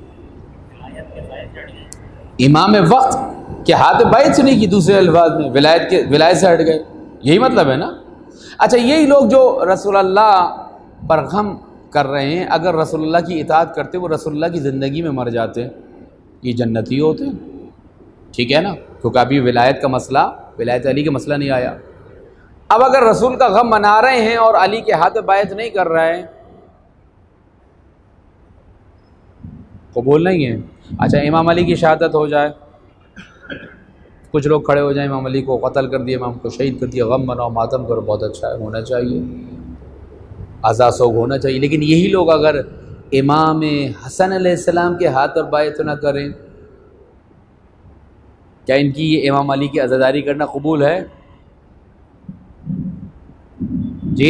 इमाम वक्त के हाथ बैत से नहीं की, दूसरे अल्फाज में विलायत के विलायत से हट गए, यही मतलब है ना। अच्छा, यही लोग जो रसूलुल्लाह पर गम कर रहे हैं, अगर रसूलुल्लाह की इताअत करते, वो रसूलुल्लाह की ज़िंदगी में मर जाते, ये जन्नती होते, ठीक है ना, क्योंकि अभी विलायत का मसला, विलायत अली का मसला नहीं आया। अब अगर रसूल का गम मना रहे हैं और अली के हाथ में बैत नहीं कर रहे हैं, कबूल नहीं है। अच्छा, इमाम अली की शहादत हो जाए, कुछ लोग खड़े हो जाए, इमाम अली को कत्ल कर दिया, इमाम को शहीद कर दिया, गम मनाओ, मातम करो, बहुत अच्छा है, होना चाहिए, आज़ाद सोग होना चाहिए। लेकिन यही लोग अगर इमाम हसन अलैहिस्सलाम के हाथ और बैत न करें, क्या इनकी ये इमाम अली की अज़ादारी करना कबूल है? जी,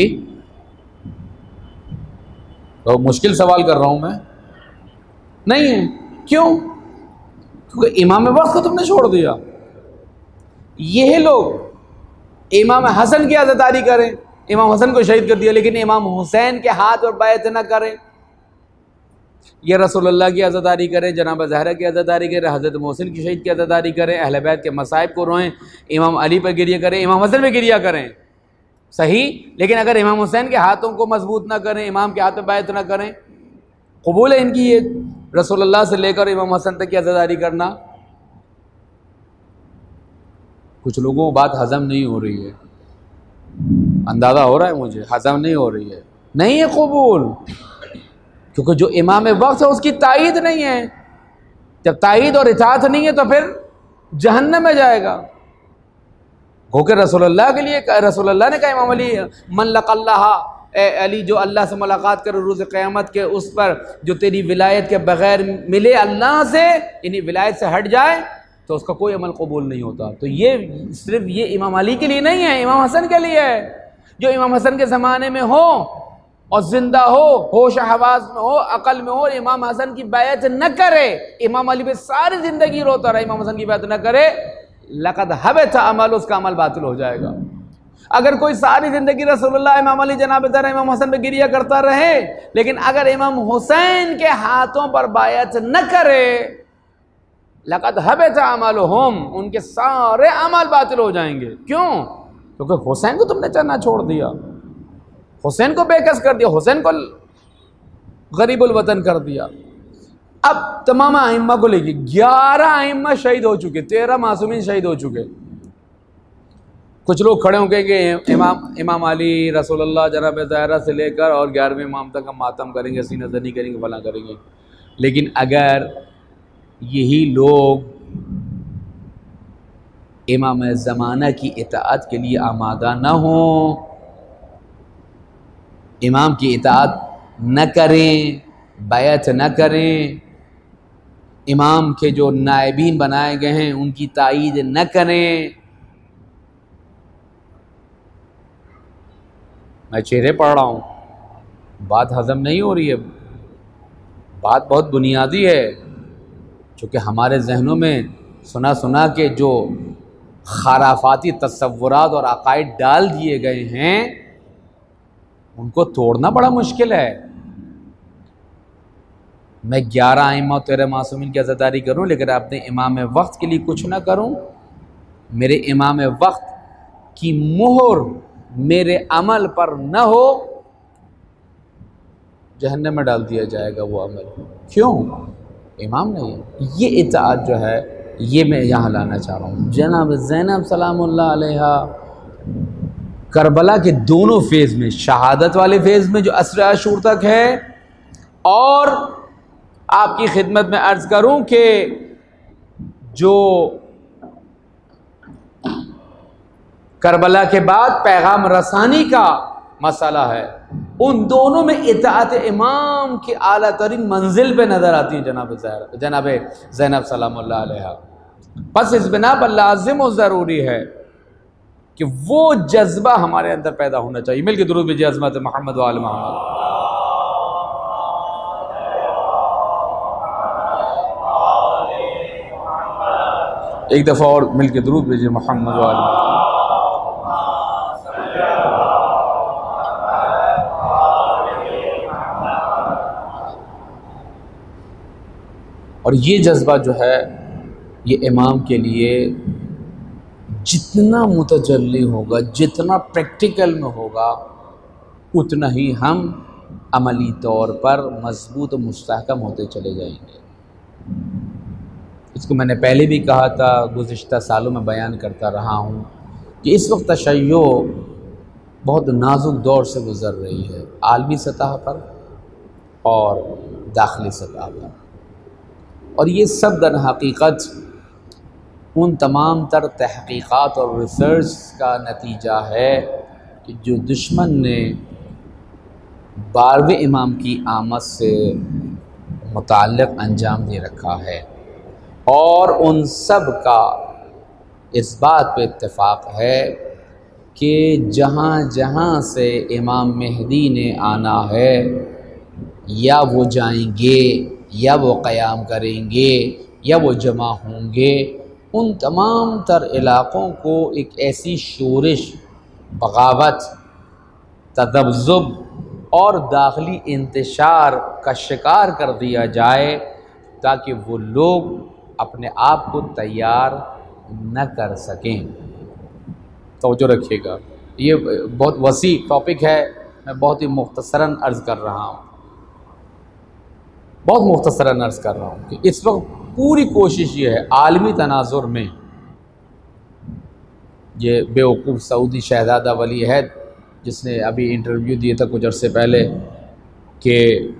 तो मुश्किल सवाल कर रहा हूं मैं, नहीं है। क्यों? क्योंकि इमाम वक्त को तुमने छोड़ दिया। यह लोग इमाम हसन की अज़ादारी करें, इमाम हसन को शहीद कर दिया, लेकिन इमाम हुसैन के हाथ और बैत न करें। ये रसूलुल्लाह की अज़ादारी करें, जनाब ज़हरा की अज़ादारी करें, हज़रत मोहसिन की शहीद की अज़ादारी करें, अहले बैत के मसाइब को रोएं, इमाम अली पर गिरिया करें, इमाम हसन पर गिरिया करें, सही। लेकिन अगर इमाम हुसैन के हाथों को मजबूत ना करें, इमाम के हाथ पे बैत ना करें, कबूल है इनकी ये रसूलुल्लाह से लेकर इमाम हसन तक की अज़ादारी करना? कुछ लोगों को बात हजम नहीं हो रही है, अंदाज़ा हो रहा है मुझे, हजम नहीं हो रही है, नहीं है कबूल, क्योंकि जो इमाम वक्त है उसकी तायीद नहीं है। जब तायीद और इताअत नहीं है तो फिर जहन्नम में जाएगा। होकर रसूलुल्लाह के लिए, रसूलुल्लाह ने कहा इमाम अली, मन लक़ल्लाह, ए अली जो अल्लाह से मुलाकात करे रोज़ क़यामत के, उस पर जो तेरी विलायत के बग़ैर मिले अल्लाह से, यानी विलायत से हट जाए, तो उसका कोई अमल कबूल नहीं होता। तो ये सिर्फ ये इमाम अली के लिए नहीं है, इमाम हसन के लिए है। जो इमाम हसन के ज़माने में हो और ज़िंदा हो, होश हवास में हो, अकल में हो, इमाम हसन की बैत न करे, इमाम अली पे सारी ज़िंदगी रोता रहा, इमाम हसन की बैत न करे, लक़द हबता अमल, उसका अमल बातिल हो जाएगा। अगर कोई सारी ज़िंदगी रसूलुल्लाह, इमाम अली, जनाब ज़हरा, इमाम हसन पे गिरिया करता रहे, लेकिन अगर इमाम हुसैन के हाथों पर बैत न करे, लक़द हबता अमलहुम, उनके सारे अमल बातिल हो जाएंगे। क्यों? क्योंकि हुसैन को तुमने चलना छोड़ दिया, हुसैन को बेकस कर दिया, हुसैन को गरीबुल वतन कर दिया। अब तमाम आइम्मा को लेके ग्यारह आइम्मा शहीद हो चुके, तेरह मासूमीन शहीद हो चुके। कुछ लोग खड़े होंगे कि इमाम इमाम अली, रसूलुल्लाह, जनाब ज़हरा से लेकर और ग्यारहवें इमाम तक हम मातम करेंगे, सीना ज़नी करेंगे, फला करेंगे। लेकिन अगर यही लोग इमाम ज़माना की इताअत के लिए आमादा न हों, इमाम की इताअत न करें, बैत न करें, इमाम के जो नायबीन बनाए गए हैं उनकी तायीद न करें। मैं चेहरे पढ़ रहा हूँ, बात हजम नहीं हो रही है, बात बहुत बुनियादी है, चूँकि हमारे जहनों में सुना सुना के जो खराफाती तसव्वुरात और अकायद डाल दिए गए हैं उनको तोड़ना बड़ा मुश्किल है। मैं ग्यारह आइम्मा तेरह मासूमीन की अज़ादारी करूं, लेकिन अपने इमाम वक्त के लिए कुछ ना करूं। मेरे इमाम वक्त की मोहर मेरे अमल पर न हो, जहन्नम में डाल दिया जाएगा वो अमल। क्यों? इमाम नहीं है। ये इताअत जो है ये मैं यहाँ लाना चाह रहा हूँ। जनाब ज़ैनब सलामुल्लाह अलैहा करबला के दोनों फेज़ में, शहादत वाले फेज़ में जो अस्र आशूर तक है, और आपकी खिदमत में अर्ज़ करूं कि जो करबला के बाद पैगाम रसानी का मसला है, उन दोनों में इताअत इमाम की आला तरीन मंजिल पे नज़र आती है जनाब जनाब ज़ैनब सलामुल्लाह अलैहा। बस इस बिना पर लाजिम और ज़रूरी है कि वो जज्बा हमारे अंदर पैदा होना चाहिए। मिल के दुरूद भेजिए अज़मत मोहम्मद व आल मोहम्मद। एक दफ़ा और मिल के दुरूद भेजिए मोहम्मद व आल मोहम्मद। और ये जज्बा जो है ये इमाम के लिए जितना मुतजल्ली होगा, जितना प्रैक्टिकल में होगा, उतना ही हम अमली तौर पर मजबूत और मुस्तहकम होते चले जाएंगे। इसको मैंने पहले भी कहा था, गुज़िश्ता सालों में बयान करता रहा हूँ कि इस वक्त तशय्यो बहुत नाजुक दौर से गुज़र रही है, आलमी सतह पर और दाखिली सतह पर। और ये सब दर हकीकत उन तमाम तर तहक़ीक़ात और रिसर्च का नतीजा है कि जो दुश्मन ने बारहवें इमाम की आमद से मुताल्लिक़ अंजाम दे रखा है, और उन सब का इस बात पे इत्तेफाक है कि जहाँ जहाँ से इमाम मेहदी ने आना है, या वो जाएंगे, या वो क़याम करेंगे, या वो जमा होंगे, उन तमाम तर इलाक़ों को एक ऐसी शोरिश, बगावत, तदब्ज़ुब और दाखिली इंतशार का शिकार कर दिया जाए ताकि वो लोग अपने आप को तैयार न कर सकें। तवज्जो रखिएगा, ये बहुत वसी टॉपिक है, मैं बहुत ही मुख्तसरन अर्ज़ कर रहा हूँ बहुत मुख्तसरन अर्ज़ कर रहा हूँ कि इस वक्त पूरी कोशिश ये है आलमी तनाजुर में, ये बेवकूफ़ सऊदी शहज़ादा वली अहद जिसने अभी इंटरव्यू दिया था कुछ अर्से पहले कि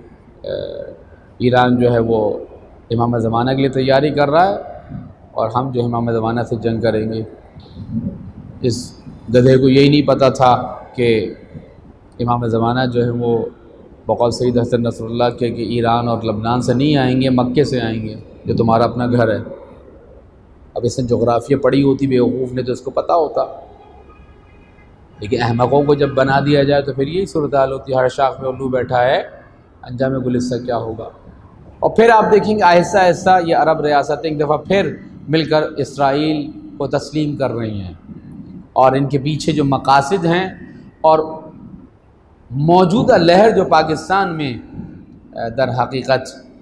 ईरान जो है वो इमाम ज़माना के लिए तैयारी कर रहा है और हम जो इमाम ज़माना से जंग करेंगे। इस गधे को यही नहीं पता था कि इमाम ज़माना जो है वो बक़ौल सईद हसन नसरुल्लाह के कि ईरान और लबनान से नहीं आएंगे, मक्के से आएंगे, जो तुम्हारा अपना घर है। अब इसने जोग्राफिया पढ़ी होती बेवकूफ़ ने तो इसको पता होता, लेकिन अहमकों को जब बना दिया जाए तो फिर यही सूरत हाल होती है, हर शाख में उल्लू बैठा है, अंजाम गुलिस्ता क्या होगा। और फिर आप देखेंगे आहिस्ता आहिस्ता ये अरब रियासतें एक दफ़ा फिर मिलकर इसराइल को तस्लीम कर रही हैं, और इनके पीछे जो मकासद हैं और मौजूदा लहर जो पाकिस्तान में दर हकीकत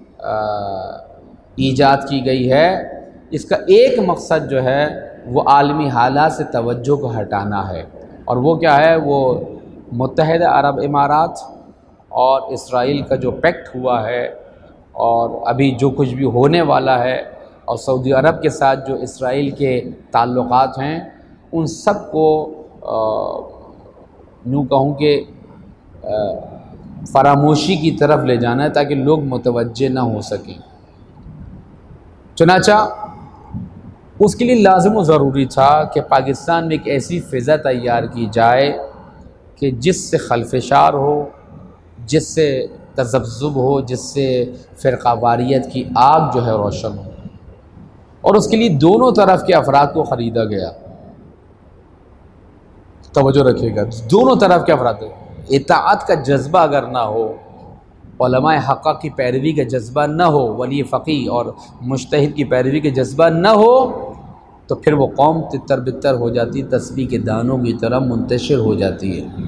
ईजाद की गई है, इसका एक मकसद जो है वो आलमी हालात से तवज्जो को हटाना है। और वो क्या है? वो मुत्तहिदा अरब इमारात और इसराइल का जो पैक्ट हुआ है और अभी जो कुछ भी होने वाला है, और सऊदी अरब के साथ जो इसराइल के ताल्लुक़ात हैं, उन सब को यूँ कहूँ कि फरामोशी की तरफ ले जाना है ताकि लोग मुतवज्जे ना हो सकें। चुनाचा उसके लिए लाज़िम व ज़रूरी था कि पाकिस्तान में एक ऐसी फ़िज़ा तैयार की जाए कि जिससे खल्फ़शार हो, जिससे तज़ब्ज़ुब हो, जिससे फ़िरक़ावारियत की आग जो है रोशन हो। और उसके लिए दोनों तरफ के अफराद को ख़रीदा गया। तवज्जो रखिएगा, दोनों तरफ के अफराद। इताअत का जज्बा अगर ना हो, उलमाए हक़ की पैरवी का जज्बा न हो, वली फ़क़ीह और मुज्तहिद की पैरवी का जज्बा न हो, तो फिर वो कौम तितर बितर हो जाती, तस्बीह के दानों की तरह मुंतशिर हो जाती है।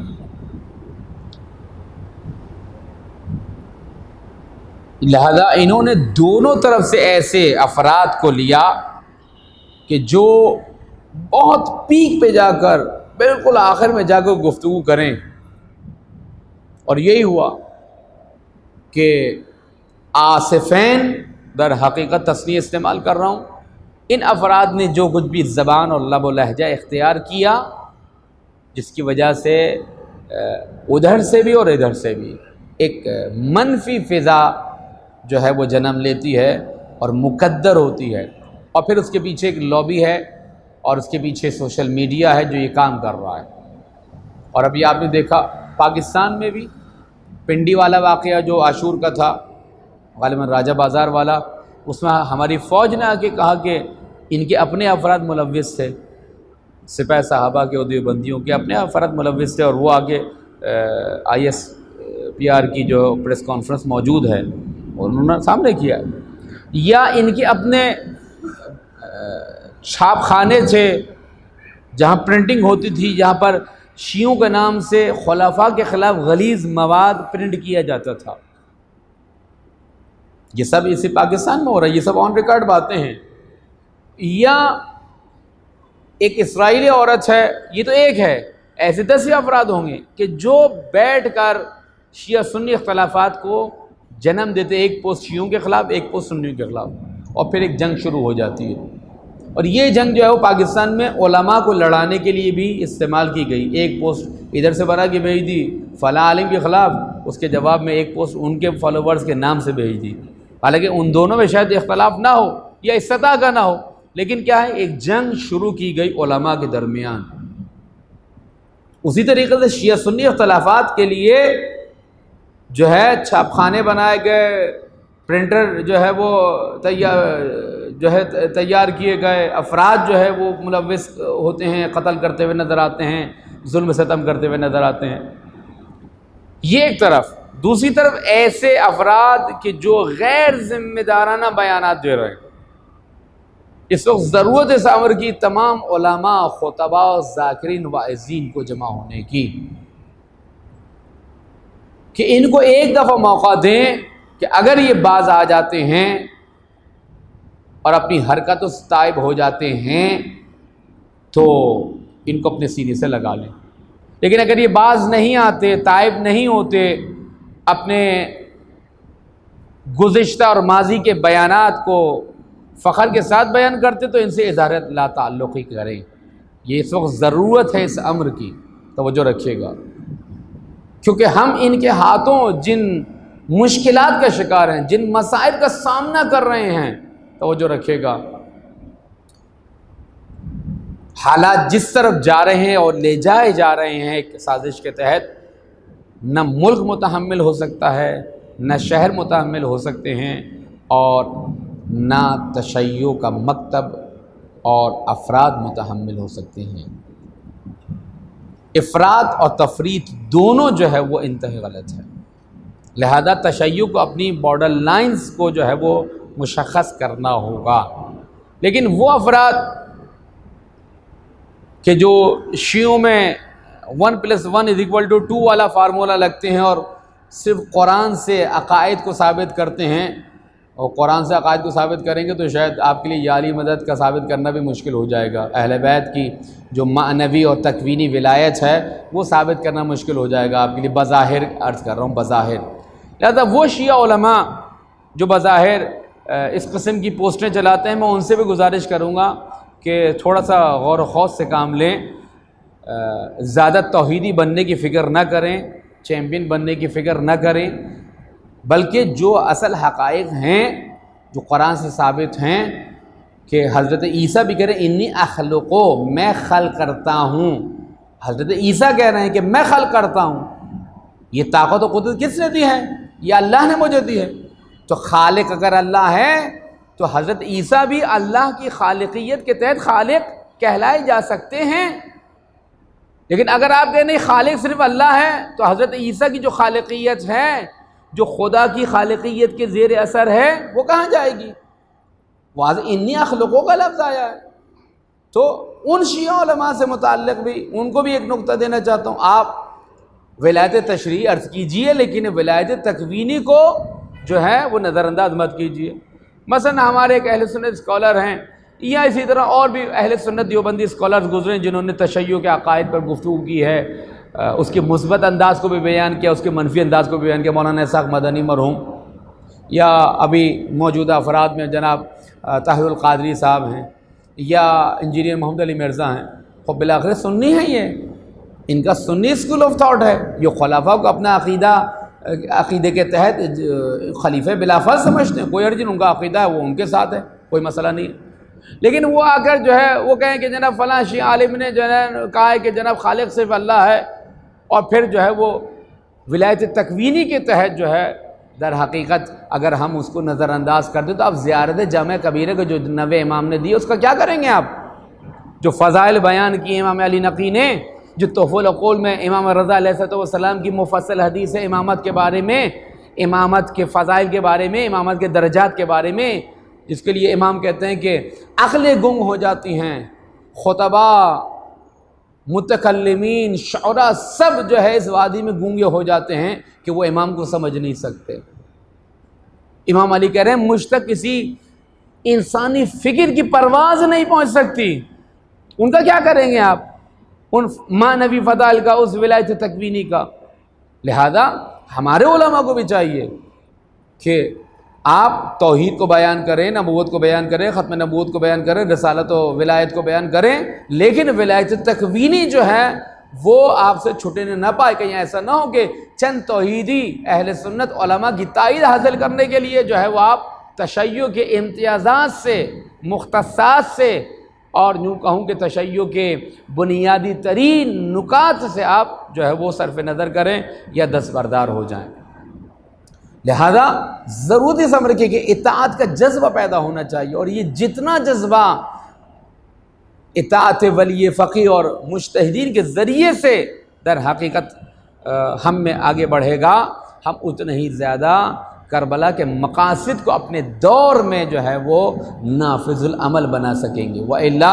लिहाजा इन्होंने दोनों तरफ से ऐसे अफराद को लिया कि जो बहुत पीक पे जाकर, बिल्कुल आखिर में जाकर गुफ्तगू करें। और यही हुआ कि आसिफ़ैन, दर हकीकत तस्नीह इस्तेमाल कर रहा हूँ, इन अफराद ने जो कुछ भी ज़बान और लब व लहजा इख्तियार किया, जिसकी वजह से उधर से भी और इधर से भी एक मनफी फ़िज़ा जो है वो जन्म लेती है और मुकद्दर होती है। और फिर उसके पीछे एक लॉबी है और उसके पीछे सोशल मीडिया है जो ये काम कर रहा है। और अभी आपने देखा पाकिस्तान में भी पिंडी वाला वाक़या जो आशूर का था, गालिबन राजा बाज़ार वाला, उसमें हमारी फ़ौज ने आके कहा कि इनके अपने अफराद मुलव्विस थे, सिपाही साहबा के उद्योगबंदियों के अपने अफराद मुलव्विस थे। और वो आगे आई एस पी आर की जो प्रेस कॉन्फ्रेंस मौजूद है उन्होंने सामने किया। या इनके अपने छाप खाने थे जहाँ प्रिंटिंग होती थी, जहाँ पर शियों के नाम से खुलाफा के ख़िलाफ़ गलीज़ मवाद प्रिंट किया जाता था। ये सब इसी पाकिस्तान में हो रहा है, ये सब ऑन रिकॉर्ड बातें हैं। या एक इसराइली औरत है, ये तो एक है, ऐसे दस ही अफराद होंगे कि जो बैठ कर शिया सुन्नी इख्तलाफात को जन्म देते, एक पोस्ट शियों के ख़िलाफ़, एक पोस्ट सुन्नियों के ख़िलाफ़, और फिर एक जंग शुरू हो जाती है। और ये जंग जो है वो पाकिस्तान में उलमा को लड़ाने के लिए भी इस्तेमाल की गई। एक पोस्ट इधर से बना के भेज दी फ़लाँ आलिम के ख़िलाफ़, उसके जवाब में एक पोस्ट उनके फॉलोवर्स के नाम से भेज दी। हालांकि उन दोनों में शायद इख्तलाफ ना हो या इस सतह का ना हो, लेकिन क्या है, एक जंग शुरू की गई उलमा के दरमियान। उसी तरीके से शिया सुन्नी इख्तलाफात के लिए जो है छापखाने बनाए गए, प्रिंटर जो है वो तैयार जो है तैयार किए गए, अफराद जो है वो मुलव्विस होते हैं, कत्ल करते हुए नज़र आते हैं, जुल्म सितम करते हुए नज़र आते हैं। ये एक तरफ। दूसरी तरफ ऐसे अफराद के जो गैर जिम्मेदाराना बयानात दे रहे हैं। इस वक्त ज़रूरत इस अमर की तमाम उलमा, खुतबा, ज़ाकिरीन, वाइज़ीन को जमा होने की, कि इनको एक दफ़ा मौका दें कि अगर ये बाज आ जाते हैं और अपनी हरकतों से ताइब हो जाते हैं तो इनको अपने सीने से लगा लें। लेकिन अगर ये बाज नहीं आते, ताइब नहीं होते, अपने गुज़िश्ता और माजी के बयानात को फ़ख्र के साथ बयान करते, तो इनसे इज़हारत ला ताल्लुक़ी करें। ये इस वक्त ज़रूरत है इस अम्र की, तवज्जो रखिएगा, क्योंकि हम इनके हाथों जिन मुश्किलात का शिकार हैं, जिन मसाइल का सामना कर रहे हैं, तवज्जो रखिएगा, हालात जिस तरफ जा रहे हैं और ले जाए जा रहे हैं एक साजिश के तहत, न मुल्क मुतहम्मिल हो सकता है, न शहर मुतहम्मिल हो सकते हैं, और ना तशय्यो का मकतब और अफराद मुतहम्मिल हो सकते हैं। इफ़रात और तफरीत दोनों जो है वो इंतहा गलत है। लिहाजा तशय्यो को अपनी बॉर्डर लाइंस को जो है वो मुशख़्ख़स करना होगा। लेकिन वो अफराद कि जो शियों में one plus one is equal to two वाला फार्मूला लगते हैं और सिर्फ कुरान से अकायद को साबित करते हैं, और कुरान से अकायद को साबित करेंगे तो शायद आपके लिए याली मदद का साबित करना भी मुश्किल हो जाएगा। अहले बैत की जो मानवी और तकवीनी विलायत है वो साबित करना मुश्किल हो जाएगा आपके लिए, बज़ाहिर अर्ज़ कर रहा हूँ, बज़ाहिर। लिहाजा वो शिया उलमा जो बज़ाहिर इस किस्म की पोस्टें चलाते हैं, मैं उनसे भी गुजारिश करूँगा कि थोड़ा सा गौर खौस से काम लें, ज़्यादा तौहीदी बनने की फ़िक्र ना करें, चैम्पियन बनने की फ़िक्र ना करें, बल्कि जो असल हक़ाइक़ हैं जो कुरान से साबित हैं कि हज़रत ईसा भी कह रहे हैं इन्नी अख़लुक़ो, मैं खल करता हूँ। हज़रत ईसा कह रहे हैं कि मैं खल करता हूँ। ये ताकत और क़ुदरत किसने दी है? ये अल्लाह ने मुझे दी है। तो खालिक अगर अल्लाह है तो हज़रत ईसा भी अल्लाह की खालिकियत के तहत खालिक कहलाए जा सकते हैं। लेकिन अगर आप कहें नहीं खालिक सिर्फ अल्लाह है, तो हज़रत ईसा की जो खालिकियत है, जो खुदा की खालिकियत के ज़ेर असर है, वो कहाँ जाएगी? वाज़ इन्नी अखलुक़ों का लफ्ज़ आया है। तो उन शिया उलमा से मुताल्लिक़ भी उनको भी एक नुक्ता देना चाहता हूँ। आप विलायत तशरीह अर्ज़ कीजिए, लेकिन विलायत तकवीनी को जो है वो नज़रअंदाज मत कीजिए। मसलन हमारे एक अहले सुन्नत स्कॉलर हैं, या इसी तरह और भी अहले सुन्नत देवबंदी स्कॉलर्स गुजरे जिन्होंने तशय्युअ के अक़ाइद पर गुफ्तगू की है, उसके मुस्बत अंदाज़ को भी बयान किया, उसके मनफी अंदाज़ को भी बयान किया। मौलाना इस्हाक़ मदनी मरहूम, या अभी मौजूदा अफराद में जनाब ताहिरुल क़ादरी साहब हैं, या इंजीनियर मोहम्मद अली मिर्ज़ा हैं। ख़ुद बिलाखिर सुन्नी है, ये इनका सुन्नी स्कूल ऑफ थाट है। ये खलाफा को अपना अक़ीदा अक़ीदे के तहत खलीफे बिलाफज समझते हैं। कोई अर्ज उनका अक़ीदा है वो उनके साथ है, कोई मसला नहीं है। लेकिन वो आकर जो है वो कहें कि जनाब फ़लाँ शी आलिम ने जो है कहा है कि जनाब खालिक सिर्फ अल्लाह है, और फिर जो है वो विलायत तकवीनी के तहत जो है दर हकीकत अगर हम उसको नज़रअंदाज कर दें तो आप ज़ियारत जामे कबीरे को जो नवे इमाम ने दी उसका क्या करेंगे आप? जो फ़ज़ाइल बयान किए इमाम अली नक़ी ने, जो तोहफ़ुल क़ौल में इमाम रज़ा अलैहिस्सलाम की मुफ़स्सल हदीस है इमामत के बारे में, इमामत के फ़ज़ाइल के बारे में, इमामत के दर्जात के बारे में, जिसके लिए इमाम कहते हैं कि अक़लें गुंग हो जाती हैं, खुतबा, मुतकल्लिमीन, शुअरा सब जो है इस वादी में गूंगे हो जाते हैं कि वो इमाम को समझ नहीं सकते। इमाम अली कह रहे हैं मुझ तक किसी इंसानी फ़िक्र की परवाज़ नहीं पहुंच सकती। उनका क्या करेंगे आप? उन मानवी फ़दाइल का, उस विलायत तकवीनी का। लिहाजा हमारे उलमा को भी चाहिए कि आप तौहीद को बयान करें, नबूवत को बयान करें, ख़त्म नबूवत को बयान करें, रिसालत व विलायत को बयान करें, लेकिन विलायत तकवीनी जो है वो आपसे छुटने न पाए। कहीं ऐसा ना हो कि चंद तौहीदी अहले सुन्नत उलमा की ताईद हासिल करने के लिए जो है वो आप तशय्युअ के इम्तियाज़ात से, मुख्तसात से, और यूँ कहूँ कि तशय्युअ के बुनियादी तरीन नुकात से आप जो है वो सरफ़ नज़र करें या दस्तबरदार हो जाएँ। लिहाजा ज़रूरत इस अमर की कि इताअत का जज्बा पैदा होना चाहिए, और ये जितना जज्बा इताअत वली फ़क़ीह और मुज्तहिदीन के ज़रिए से दर हकीकत हम में आगे बढ़ेगा, हम उतने ही ज़्यादा करबला के मकासद को अपने दौर में जो है वो नाफिजुल अमल बना सकेंगे। व इल्ला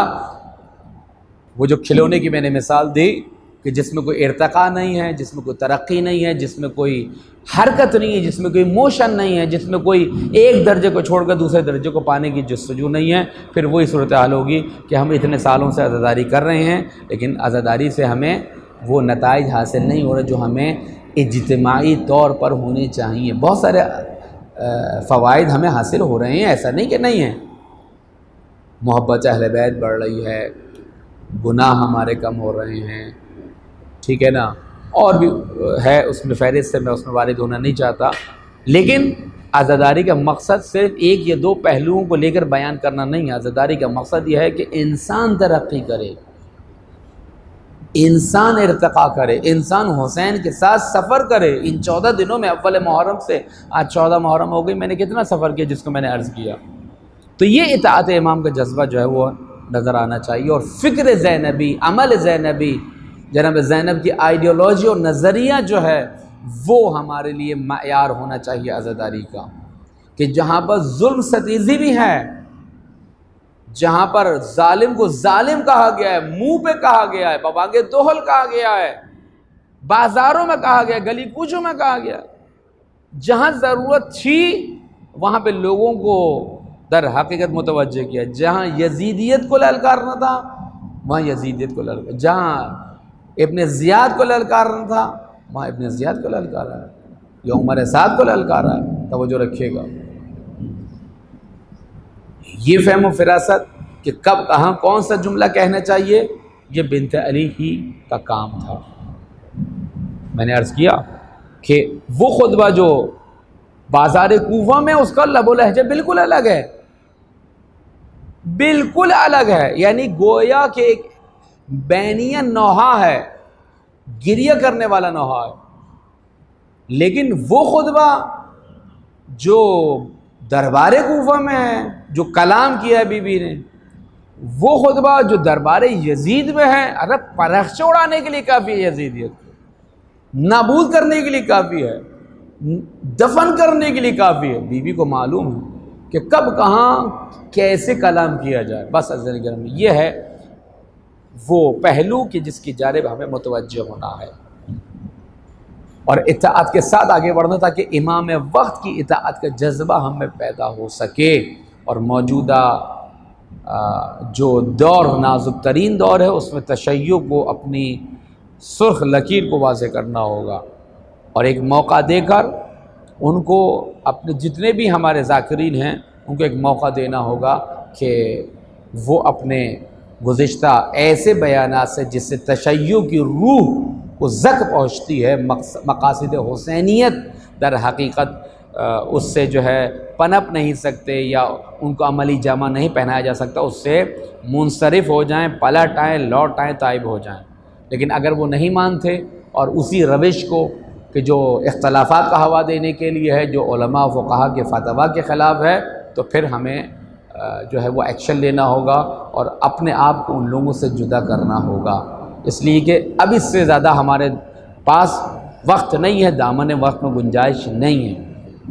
वो जो खिलौने की मैंने मिसाल दी कि जिसमें कोई इर्तका नहीं है, जिसमें कोई तरक्की नहीं है, जिसमें कोई हरकत नहीं है, जिसमें कोई मोशन नहीं है, जिसमें कोई एक दर्जे को छोड़कर दूसरे दर्जे को पाने की जस्तजू नहीं है, फिर वही सूरत हाल होगी कि हम इतने सालों से अज़ादारी कर रहे हैं, लेकिन अज़ादारी से हमें वो नताइज हासिल नहीं हो रहे जो हमें इज्तिमाई तौर पर होने चाहिए। बहुत सारे फ़वाइद हमें हासिल हो रहे हैं, ऐसा नहीं कि नहीं है। मोहब्बत अहले बैत बढ़ रही है, गुनाह हमारे कम हो रहे हैं, ठीक है ना, और भी है उसमें फ़हरिस्त से मैं उसमें वारिद होना नहीं चाहता। लेकिन आज़ादारी का मकसद सिर्फ एक या दो पहलुओं को लेकर बयान करना नहीं है। आज़ादारी का मकसद यह है कि इंसान तरक्की करे, इंसान इर्तिक़ा करे, इंसान हुसैन के साथ सफ़र करे। इन चौदह दिनों में अव्वल मुहर्रम से आज चौदह मुहर्रम हो गई, मैंने कितना सफ़र किया जिसको मैंने अर्ज़ किया। तो ये इताअत इमाम का जज्बा जो है वो नज़र आना चाहिए, और फ़िक्र ज़ैनबी, अमल ज़ैनबी, जनाब ज़ैनब की आइडियोलॉजी और नज़रिया जो है वो हमारे लिए मयार होना चाहिए आज़ादारी का, कि जहाँ पर जुल्म सतीज़ी भी है, जहाँ पर जालिम को जालिम कहा गया है, मुंह पे कहा गया है, बबांगे दोहल कहा गया है, बाज़ारों में कहा गया, गली कूचों में कहा गया, जहाँ ज़रूरत थी वहाँ पे लोगों को दर हकीकत मुतवज्जे किया। जहाँ यजीदियत को ललकारना था वहाँ यजीदियत को ललकार, जहाँ इब्न ज़ियाद को ललकारना था वहाँ इब्न ज़ियाद को ललकारा है, या उमर साद को ललकारा है। तवज्जो रखिएगा, ये फ़हम फ़िरासत कि कब कहाँ कौन सा जुमला कहना चाहिए, ये बिन्त अली ही का काम था। मैंने अर्ज़ किया कि वो खुतबा जो बाज़ार कूफा में, उसका लबो लहजा बिल्कुल अलग है, बिल्कुल अलग है। यानी गोया कि एक बैनिया नौहा है, गिरिया करने वाला नौहा है। लेकिन वो खुतबा जो दरबार कूफा में है, जो कलाम किया है बीबी ने, वो खुतबा जो दरबार यजीद में है, अरे परख उड़ाने के लिए काफ़ी है, यजीदियत को नाबूद करने के लिए काफ़ी है, दफन करने के लिए काफ़ी है। बीबी को मालूम है कि कब कहाँ कैसे कलाम किया जाए। बस अज़ीज़ गिरामी, ये है वो पहलू कि जिसकी जानिब हमें मुतवज्जह होना है और इत्ताअत के साथ आगे बढ़ना, ताकि इमाम वक्त की इत्ताअत का जज्बा हमें पैदा हो सके। और मौजूदा जो दौर नाजुक तरीन दौर है, उसमें तशय्यो को, अपनी सुर्ख लकीर को वाज़ेह करना होगा और एक मौका देकर उनको, अपने जितने भी हमारे ज़ाकिरीन हैं, उनको एक मौका देना होगा कि वो अपने गुज़िश्ता ऐसे बयानात से जिससे तशय्यो की रूह को ज़क पहुँचती है, मक़ासिद हुसैनियत दर हकीकत उससे जो है पनप नहीं सकते या उनको अमली जामा नहीं पहनाया जा सकता, उससे मुनसरिफ़ हो जाएं, पलट आएँ, लौट आएँ, ताइब हो जाएं। लेकिन अगर वो नहीं मानते और उसी रविश को कि जो इख्तलाफात का हवा देने के लिए है, जो उलमा फ़ुक़हा के फतवा के ख़िलाफ़ है, तो फिर हमें जो है वो एक्शन लेना होगा और अपने आप को उन लोगों से जुदा करना होगा। इसलिए कि अब इससे ज़्यादा हमारे पास वक्त नहीं है, दामन वक्त में गुंजाइश नहीं है।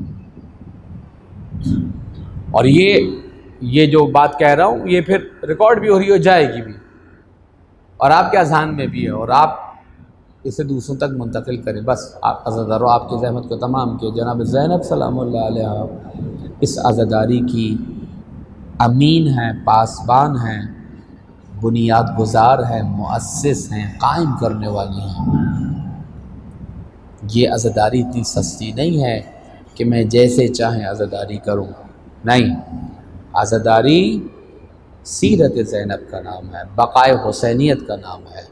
और ये ये जो बात कह रहा हूँ, ये फिर रिकॉर्ड भी हो रही हो जाएगी भी और आपके अज़हान में भी है, और आप इसे दूसरों तक मुंतकिल करें। बस आप अज़ादारों, आपकी ज़हमत को तमाम किए। जनाब ज़ैनब सलामुल्लाह अलैहा इस आज़ादारी की अमीन हैं, पासबान हैं, बुनियाद गुजार हैं, मुअस्सिस हैं, कायम करने वाली हैं। ये आज़ादारी इतनी सस्ती नहीं है कि मैं जैसे चाहें आज़ादारी करूं, नहीं। आज़ादारी सीरत ज़ैनब का नाम है, बक़ाए हुसैनियत का नाम है।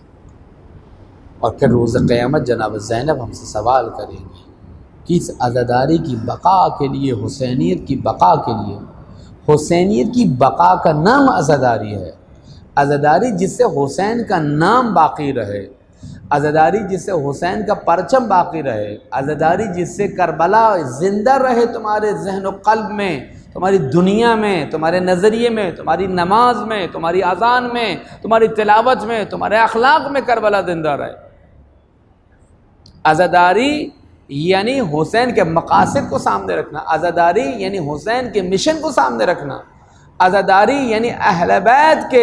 और फिर रोज़ क़यामत जनाब ज़ैनब हमसे सवाल करेंगी कि इस आज़ादारी की बक़ा के लिए, हुसैनियत की बक़ा के लिए, हुसैनियत की बक़ा का नाम आज़ादारी है। आज़ादारी जिससे हुसैन का नाम बाक़ी रहे, आज़ादारी जिससे हुसैन का परचम बाक़ी रहे, आज़ादारी जिससे करबला ज़िंदा रहे तुम्हारे ज़हन व क़ल्ब में, तुम्हारी दुनिया में, तुम्हारे नज़रिए में, तुम्हारी नमाज में, तुम्हारी अज़ान में, तुम्हारी तिलावत में, तुम्हारे अखलाक में करबला ज़िंदा रहे। आज़ादारी यानी हुसैन के मकासद को सामने रखना, आज़ादारी यानी हुसैन के मिशन को सामने रखना, आज़ादारी यानी अहले बैत के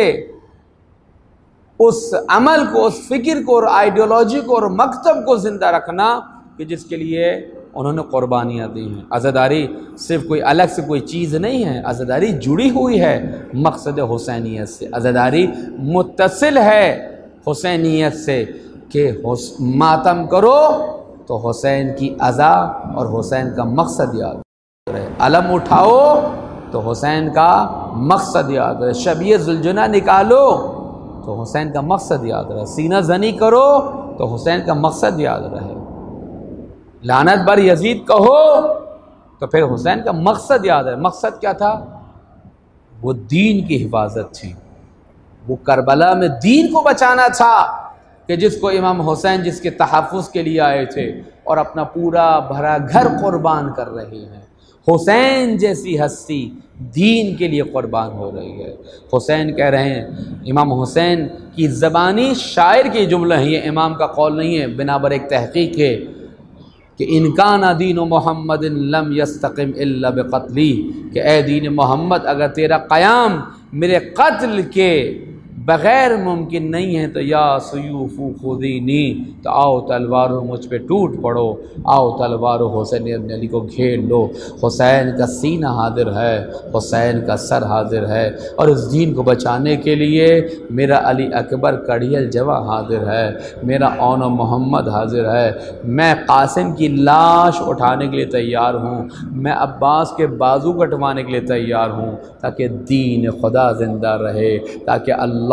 उस अमल को, उस फ़िक्र को और आइडियोलॉजी को और मकतब को ज़िंदा रखना कि जिसके लिए उन्होंने क़ुरबानियाँ दी हैं। आज़ादारी सिर्फ़ कोई अलग से कोई चीज़ नहीं है, आज़ादारी जुड़ी हुई है मकसद हुसैनियत से। आज़ादारी मुत्तसिल है हुसैनियत से कि मातम करो तो हुसैन की अज़ा और हुसैन का मकसद याद रहे, अलम उठाओ तो हुसैन का मकसद याद रहे, शबीह ज़ुलजुना निकालो तो हुसैन का मकसद याद रहे, सीना जनी करो तो हुसैन का मकसद याद रहे, लानत बर यजीद कहो तो फिर हुसैन का मकसद याद रहे। मकसद क्या था? वो दीन की हिफाजत थी, वो करबला में दीन को बचाना था कि जिसको इमाम हुसैन जिसके तहफ़्फ़ुज़ के लिए आए थे और अपना पूरा भरा घर कुर्बान कर रहे हैं। हुसैन जैसी हस्ती दीन के लिए कुर्बान हो रही है। हुसैन कह रहे हैं, इमाम हुसैन की ज़बानी शायर के जुमला है, ये इमाम का कौल नहीं है, बिनाबर एक तहक़ीक़ है कि इनकाना दीन मोहम्मदिन लम यस्तक़िम इल्ला बिक़त्ली, कि ए दीन मोहम्मद अगर तेरा क़याम मेरे कत्ल के बग़ैर मुमकिन नहीं है तो या सयूफ़ु खुदीनी, तो आओ तलवारों मुझ पे टूट पड़ो, आओ तलवारों हुसैन इब्न अली को घेर लो। हुसैन का सीना हाजिर है, हुसैन का सर हाजिर है, और इस दीन को बचाने के लिए मेरा अली अकबर कड़ियल जवा हाजिर है, मेरा औन मोहम्मद हाजिर है, मैं कासिम की लाश उठाने के लिए तैयार हूँ, मैं अब्बास के बाजू कटवाने के लिए तैयार हूँ, ताकि दीन खुदा ज़िंदा रहे, ताकि अल्लाह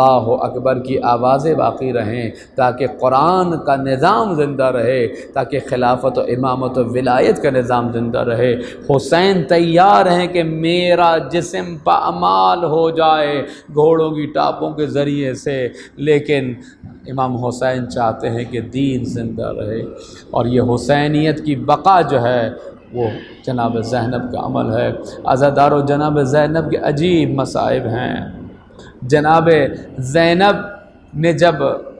अल्लाह अकबर की आवाज़ें बाक़ी रहें, ताकि कुरान का निज़ाम ज़िंदा रहे, ताकि खिलाफत और इमामत और विलायत का निज़ाम ज़िंदा रहे। हुसैन तैयार हैं कि मेरा जिस्म पामाल हो जाए घोड़ों की टापों के ज़रिए से, लेकिन इमाम हुसैन चाहते हैं कि दीन ज़िंदा रहे। और ये हुसैनियत की बका जो है वो जनाब ज़ैनब का अमल है। अज़ादारो, जनाब ज़ैनब के अजीब मसाइब हैं। जनाब ज़ैनब ने जब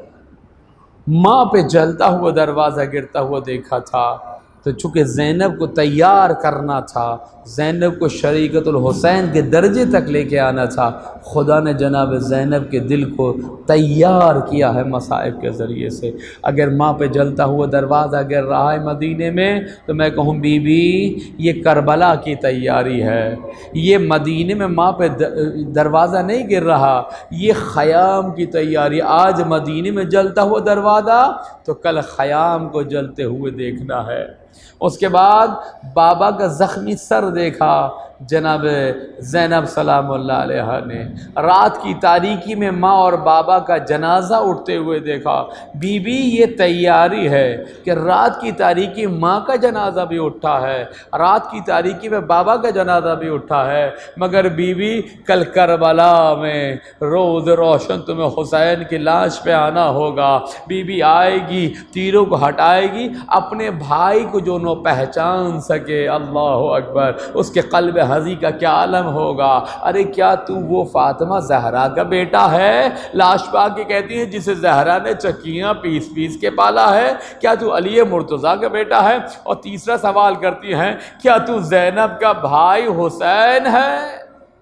माँ पे जलता हुआ दरवाज़ा गिरता हुआ देखा था, तो चूँकि ज़ैनब को तैयार करना था, ज़ैनब को शरीकतुल हुसैन के दर्जे तक लेके आना था, खुदा ने जनाब ज़ैनब के दिल को तैयार किया है मसाइब के ज़रिए से। अगर माँ पे जलता हुआ दरवाज़ा गिर रहा है मदीने में, तो मैं कहूँ बीबी ये करबला की तैयारी है, ये मदीने में माँ पे दरवाज़ा नहीं गिर रहा, ये ख़याम की तैयारी। आज मदीने में जलता हुआ दरवाज़ा, तो कल ख़याम को जलते हुए देखना है। उसके बाद बाबा का ज़ख्मी सर देखा जनाब ज़ैनब सलामुल्लाह अलैहा ने। रात की तारीकी में माँ और बाबा का जनाजा उठते हुए देखा। बीबी ये तैयारी है कि रात की तारीकी माँ का जनाजा भी उठा है, रात की तारीकी में बाबा का जनाजा भी उठा है, मगर बीबी कल करबला में रोज़ रोशन तुम्हें हुसैन की लाश पे आना होगा। बीबी आएगी, तीरों को हटाएगी, अपने भाई को जो न पहचान सके, अल्लाह अकबर, उसके कल्ब हज़ी का क्या आलम होगा। अरे क्या तू वो फातिमा ज़हरा का बेटा है? लाश पा के कहती है जिसे ज़हरा ने चक्कियाँ पीस पीस के पाला है। क्या तू अली मुर्तज़ा का बेटा है? और तीसरा सवाल करती हैं, क्या तू ज़ैनब का भाई हुसैन है?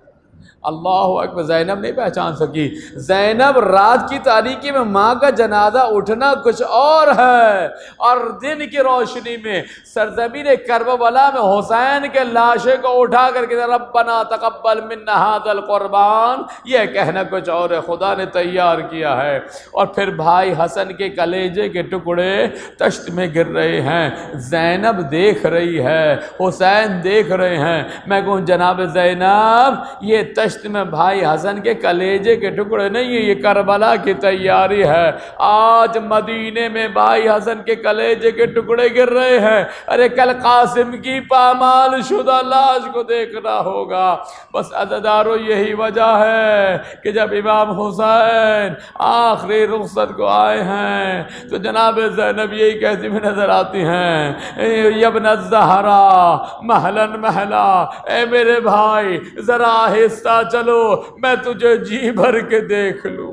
अल्लाह अकबर, ज़ैनब नहीं पहचान सकी। ज़ैनब रात की तारीकी में माँ का जनाजा उठना कुछ और है, और दिन की रोशनी में सरज़मीन करबला में हुसैन के लाशे को उठा करके रब्बना तक़ब्बल मिन्ना हाज़ल क़ुरबान, यह कहना कुछ और है। खुदा ने तैयार किया है। और फिर भाई हसन के कलेजे के टुकड़े तश्त में गिर रहे हैं। ज़ैनब देख रही है, हुसैन देख रहे हैं। मैं कहूँ जनाब ज़ैनब, ये तश्त में भाई हसन के कलेजे के टुकड़े नहीं है, ये करबला की तैयारी है। आज मदीने में भाई हसन के कलेजे के टुकड़े गिर रहे हैं। अरे कल कासिम की पामाल शुदा लाश को देखना होगा। बस अज़ादारो, यही वजह है कि जब इमाम हुसैन आखिरी रुखसत को आए हैं, तो जनाब ज़ैनब यही कहती हुई नजर आती हैं, यब्न ज़हरा महलन महला, ए मेरे भाई जरा आहिस्ता चलो, मैं तुझे जी भर के देख लूं।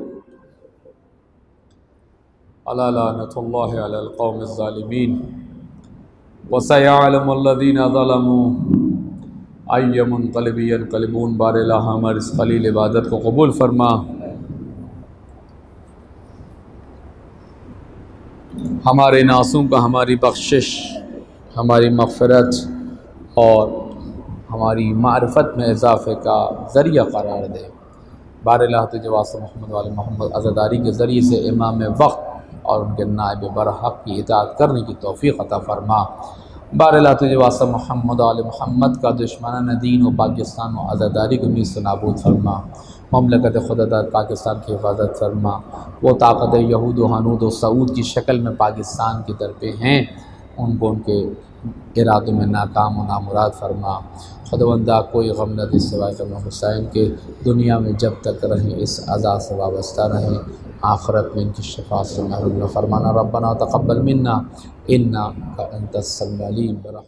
अला लानतुल्लाहि अलल क़ौमिज़ ज़ालिमीन व सयअलमुल लज़ीना ज़लमू अय्य मुनक़लिबिन यनक़लिबून। बारिला हमारे इस ख़लील इबादत को कबूल फरमा। हमारे नासूं का हमारी बख्शिश, हमारी मग़फ़िरत और हमारी मारिफत में इजाफ़े का ज़रिया करार दे। बारिला तुझे वास्ते मोहम्मद वाले मोहम्मद अज़ादारी के ज़रिए से इमाम वक्त और उनके नायब बरहक़ की इताअत करने की तौफ़ीक़ अता फ़रमा। बारिला तुझे वास्ते मोहम्मद वाले मोहम्मद का दुश्मनान दीन व पाकिस्तान व अज़ादारी को नीस्त नाबूद फ़रमा। ममलकत खुदादार पाकिस्तान की हिफाजत फरमा। वो ताकत यहूद व हनूद व सऊद की शक्ल में पाकिस्तान की तरफ़े हैं, उनको उनके इरादों में नाकाम व नामुराद फरमा। खुदावंदा कोई गम न दे सिवाय गम हुसैन के, दुनिया में जब तक रहें इस अज़ा से वाबस्ता रहें, आखिरत में इनकी शफ़ाअत से महरूम न फरमाना। रब्बना तक़ब्बल मिन्ना इन्नका अंतस समीउल अलीम।